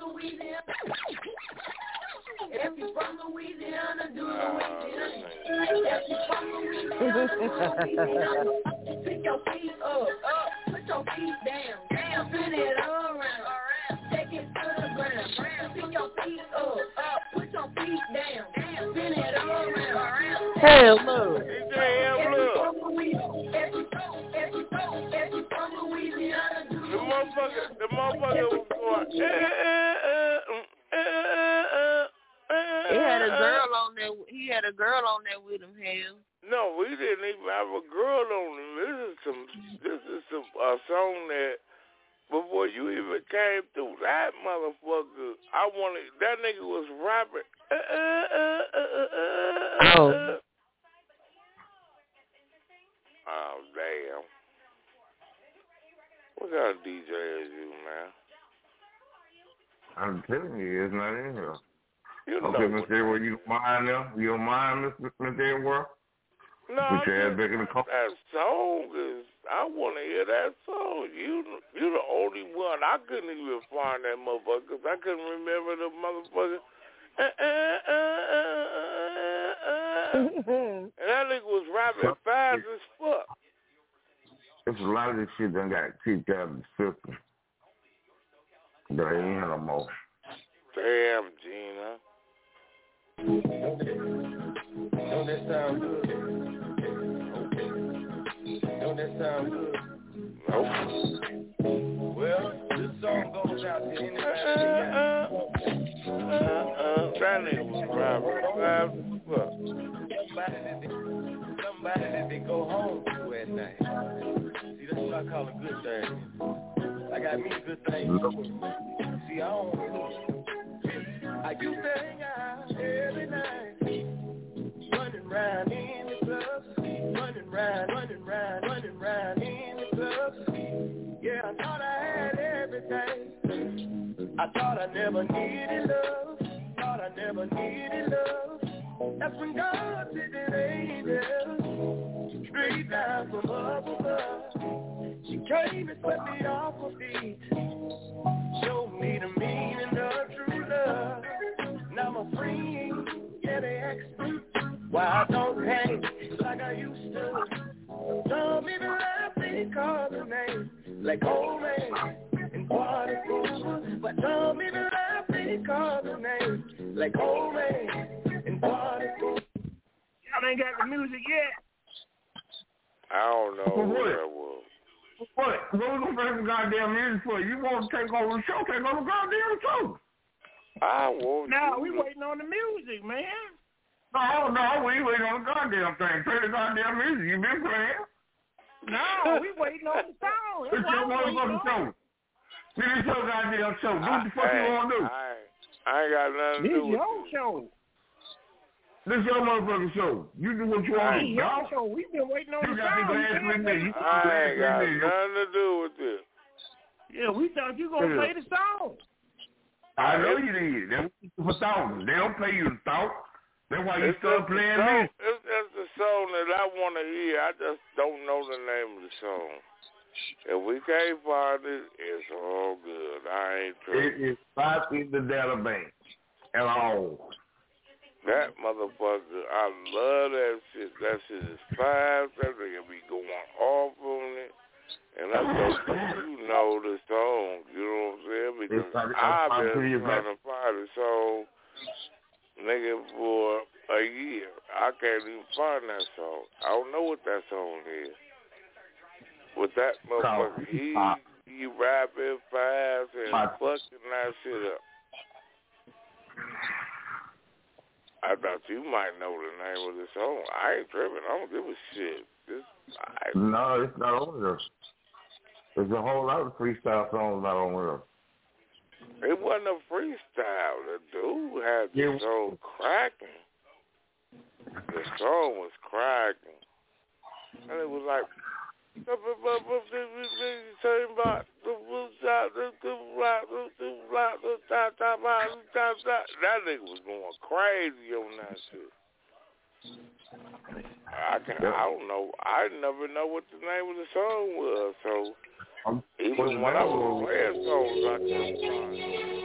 Louisiana, do Louisiana. If you from Louisiana, pick your feet up, put your feet down, spin it all around, take it to the ground, pick your feet up, put your feet down, spin it all around. Hell no. The motherfucker was going. He had a girl on there. He had a girl on there with him. Hell. No, we didn't even have a girl on him. This is some song that before you even came through, that motherfucker. That nigga was rapping. Oh damn. What kind of DJ is you, man? I'm telling you, it's not in here. You know okay, Mr. Edward, you don't mind now? You don't mind, Mr. Edward? No, put your ass back in the car. That song is, I want to hear that song. You the only one. I couldn't even find that motherfucker because I couldn't remember the motherfucker. And that nigga was rapping fast as fuck. It's a lot of this shit done got kicked out of the system. There ain't no more. Damn, Gina. Don't that sound good? Don't that sound good? Nope. Well, this song goes out to anybody that nigga was rapping fast as fuck. Somebody that they go home to at night. See, that's what I call a good thing. I got me a good thing. See, I don't know. I used to hang out every night, running round in the clubs, running round in the clubs. Yeah, I thought I had everything. I thought I never needed love. That's when God sent an angel straight down from up above. She came and set me off my feet, showed me the meaning of true love. Now I'm free, yeah, they ask me why I don't hang like I used to. Some people laugh, they call the name like old man and party fool. But some people laugh, they call the name like old man and party fool. Y'all ain't got the music yet. I don't know what that was. What we gonna play some goddamn music for? You want to take over the show? Take over the goddamn show. I won't. No, we waiting on the music, man. No, we waiting on the goddamn thing. Play the goddamn music. You been playing? No, we waiting on the song. It's your motherfucking show. This your goddamn show. Do what the fuck you want to do. I ain't got nothing to do with this. Your show. This your motherfucking show. You do what you want to do. Your show. We've been waiting on the song. I ain't got nothing to do with this. Yeah, we thought you gonna play the song. I know you did. They for thousands. They don't pay you the thought. That's why you start playing this. It's the song that I want to hear. I just don't know the name of the song. If we can't find it, it's all good. I ain't tripping. It is not in the data bank at all. That motherfucker, I love that shit. That shit is fast. That nigga be going off on it. And that's so you know the song. You know what I'm saying? Because I've been trying to find the song, nigga, for a year. I can't even find that song. I don't know what that song is. With that motherfucker, he rapping fast and fucking that shit up. I thought you might know the name of the song. I ain't tripping. I don't give a shit. No, it's not on there. There's a whole lot of freestyle songs not on there. It wasn't a freestyle. The dude had the song cracking. The song was cracking. And it was like, that nigga was going crazy on that shit. I don't know. I never know what the name of the song was. So even when I was playing songs, I couldn't find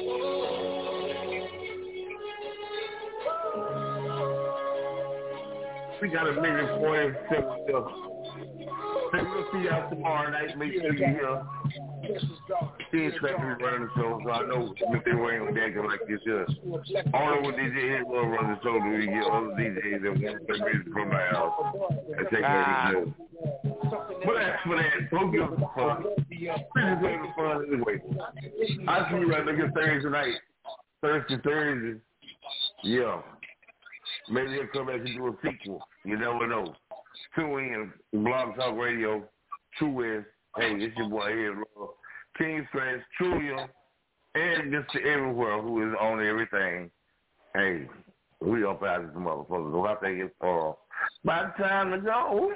it. We got a nigga for himself. We'll see y'all tomorrow night. Make sure you're here. She expects me running the show, so I know Mr. Wayne will acting like this here. Only with DJ Head will run the show, do we get other DJs that want to music from the house and take care of the show. But that's for that. Don't give a fuck. Please have fun anyway. I'll see you right there Thursday night. Thursday. Yeah. Maybe they'll come back and do a sequel. You never know. Tune in, Blog Talk Radio, True West. Hey, it's your boy here, King Stretch, Trulia, and Mr. Everywhere, who is on everything. Hey, we up out of this motherfucker. So I think it's about time to go.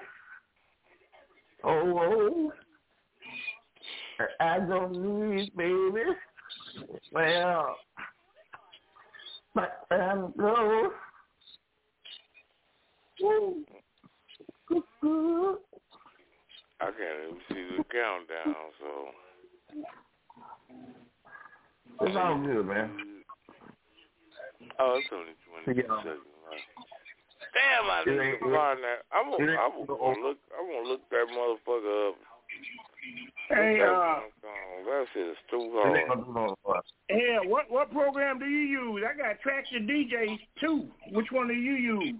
Oh, I don't need baby. Well, about time to go. Woo. I can't even see the countdown, so. It's all good, man. Oh, it's only 20 seconds, right? Damn, I didn't find that. I'm gonna look that motherfucker up. Hey, that shit is too hard. Yeah, what program do you use? I got Tractor DJs too. Which one do you use?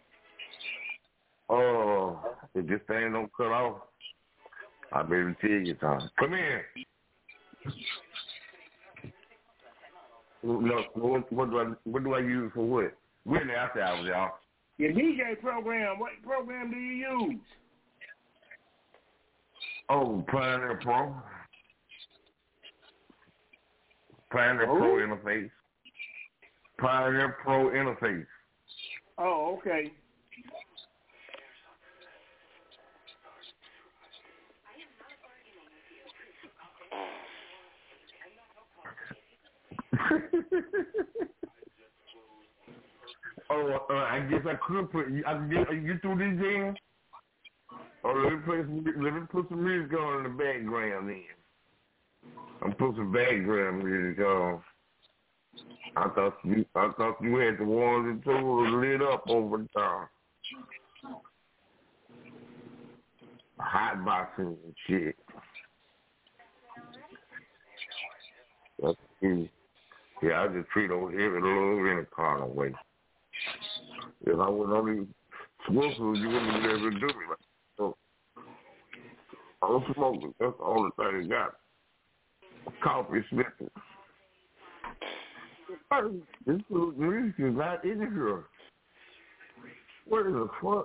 Oh, if this thing don't cut off, I better tell you something. Come here. Look, what do I use for what? We're in the after hours, y'all. Your DJ program. What program do you use? Oh, Pioneer Pro. Pioneer Pro Interface. Pioneer Pro Interface. Oh, okay. I guess I could put you. I can get through this in. Oh, let me put some music on in the background then. I'm put some background music on. I thought you had the ones and twos lit up over the top. Hot boxing and shit. Yeah, I just treat over here with a little in a kind of way. If I wasn't on these swivels, you wouldn't be able to do me like so. I don't smoke it. That's the only thing I got. Coffee sniffing. This little music is not in here. What the fuck?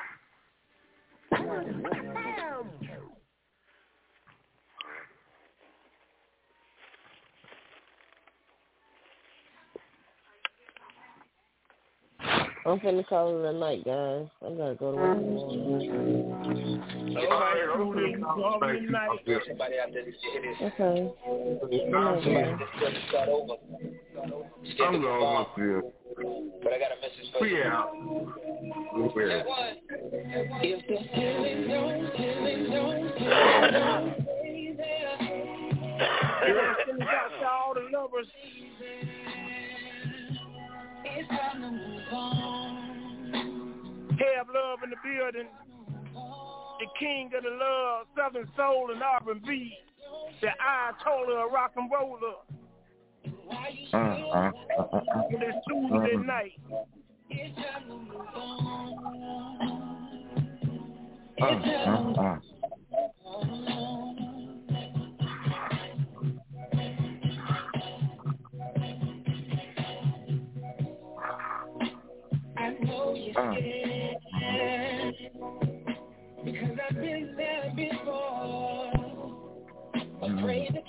I'm finna call it a night, guys. I gotta go to work tomorrow. Okay. I'm going to you. But I got a message for you. Yeah. If the feeling don't, all the lovers. It's time to move on. Have love in the building. The king of the love, Southern soul and R&B. The Ayatollah rock and roller. This Tuesday night. I know you're scared because I've been there before. Afraid to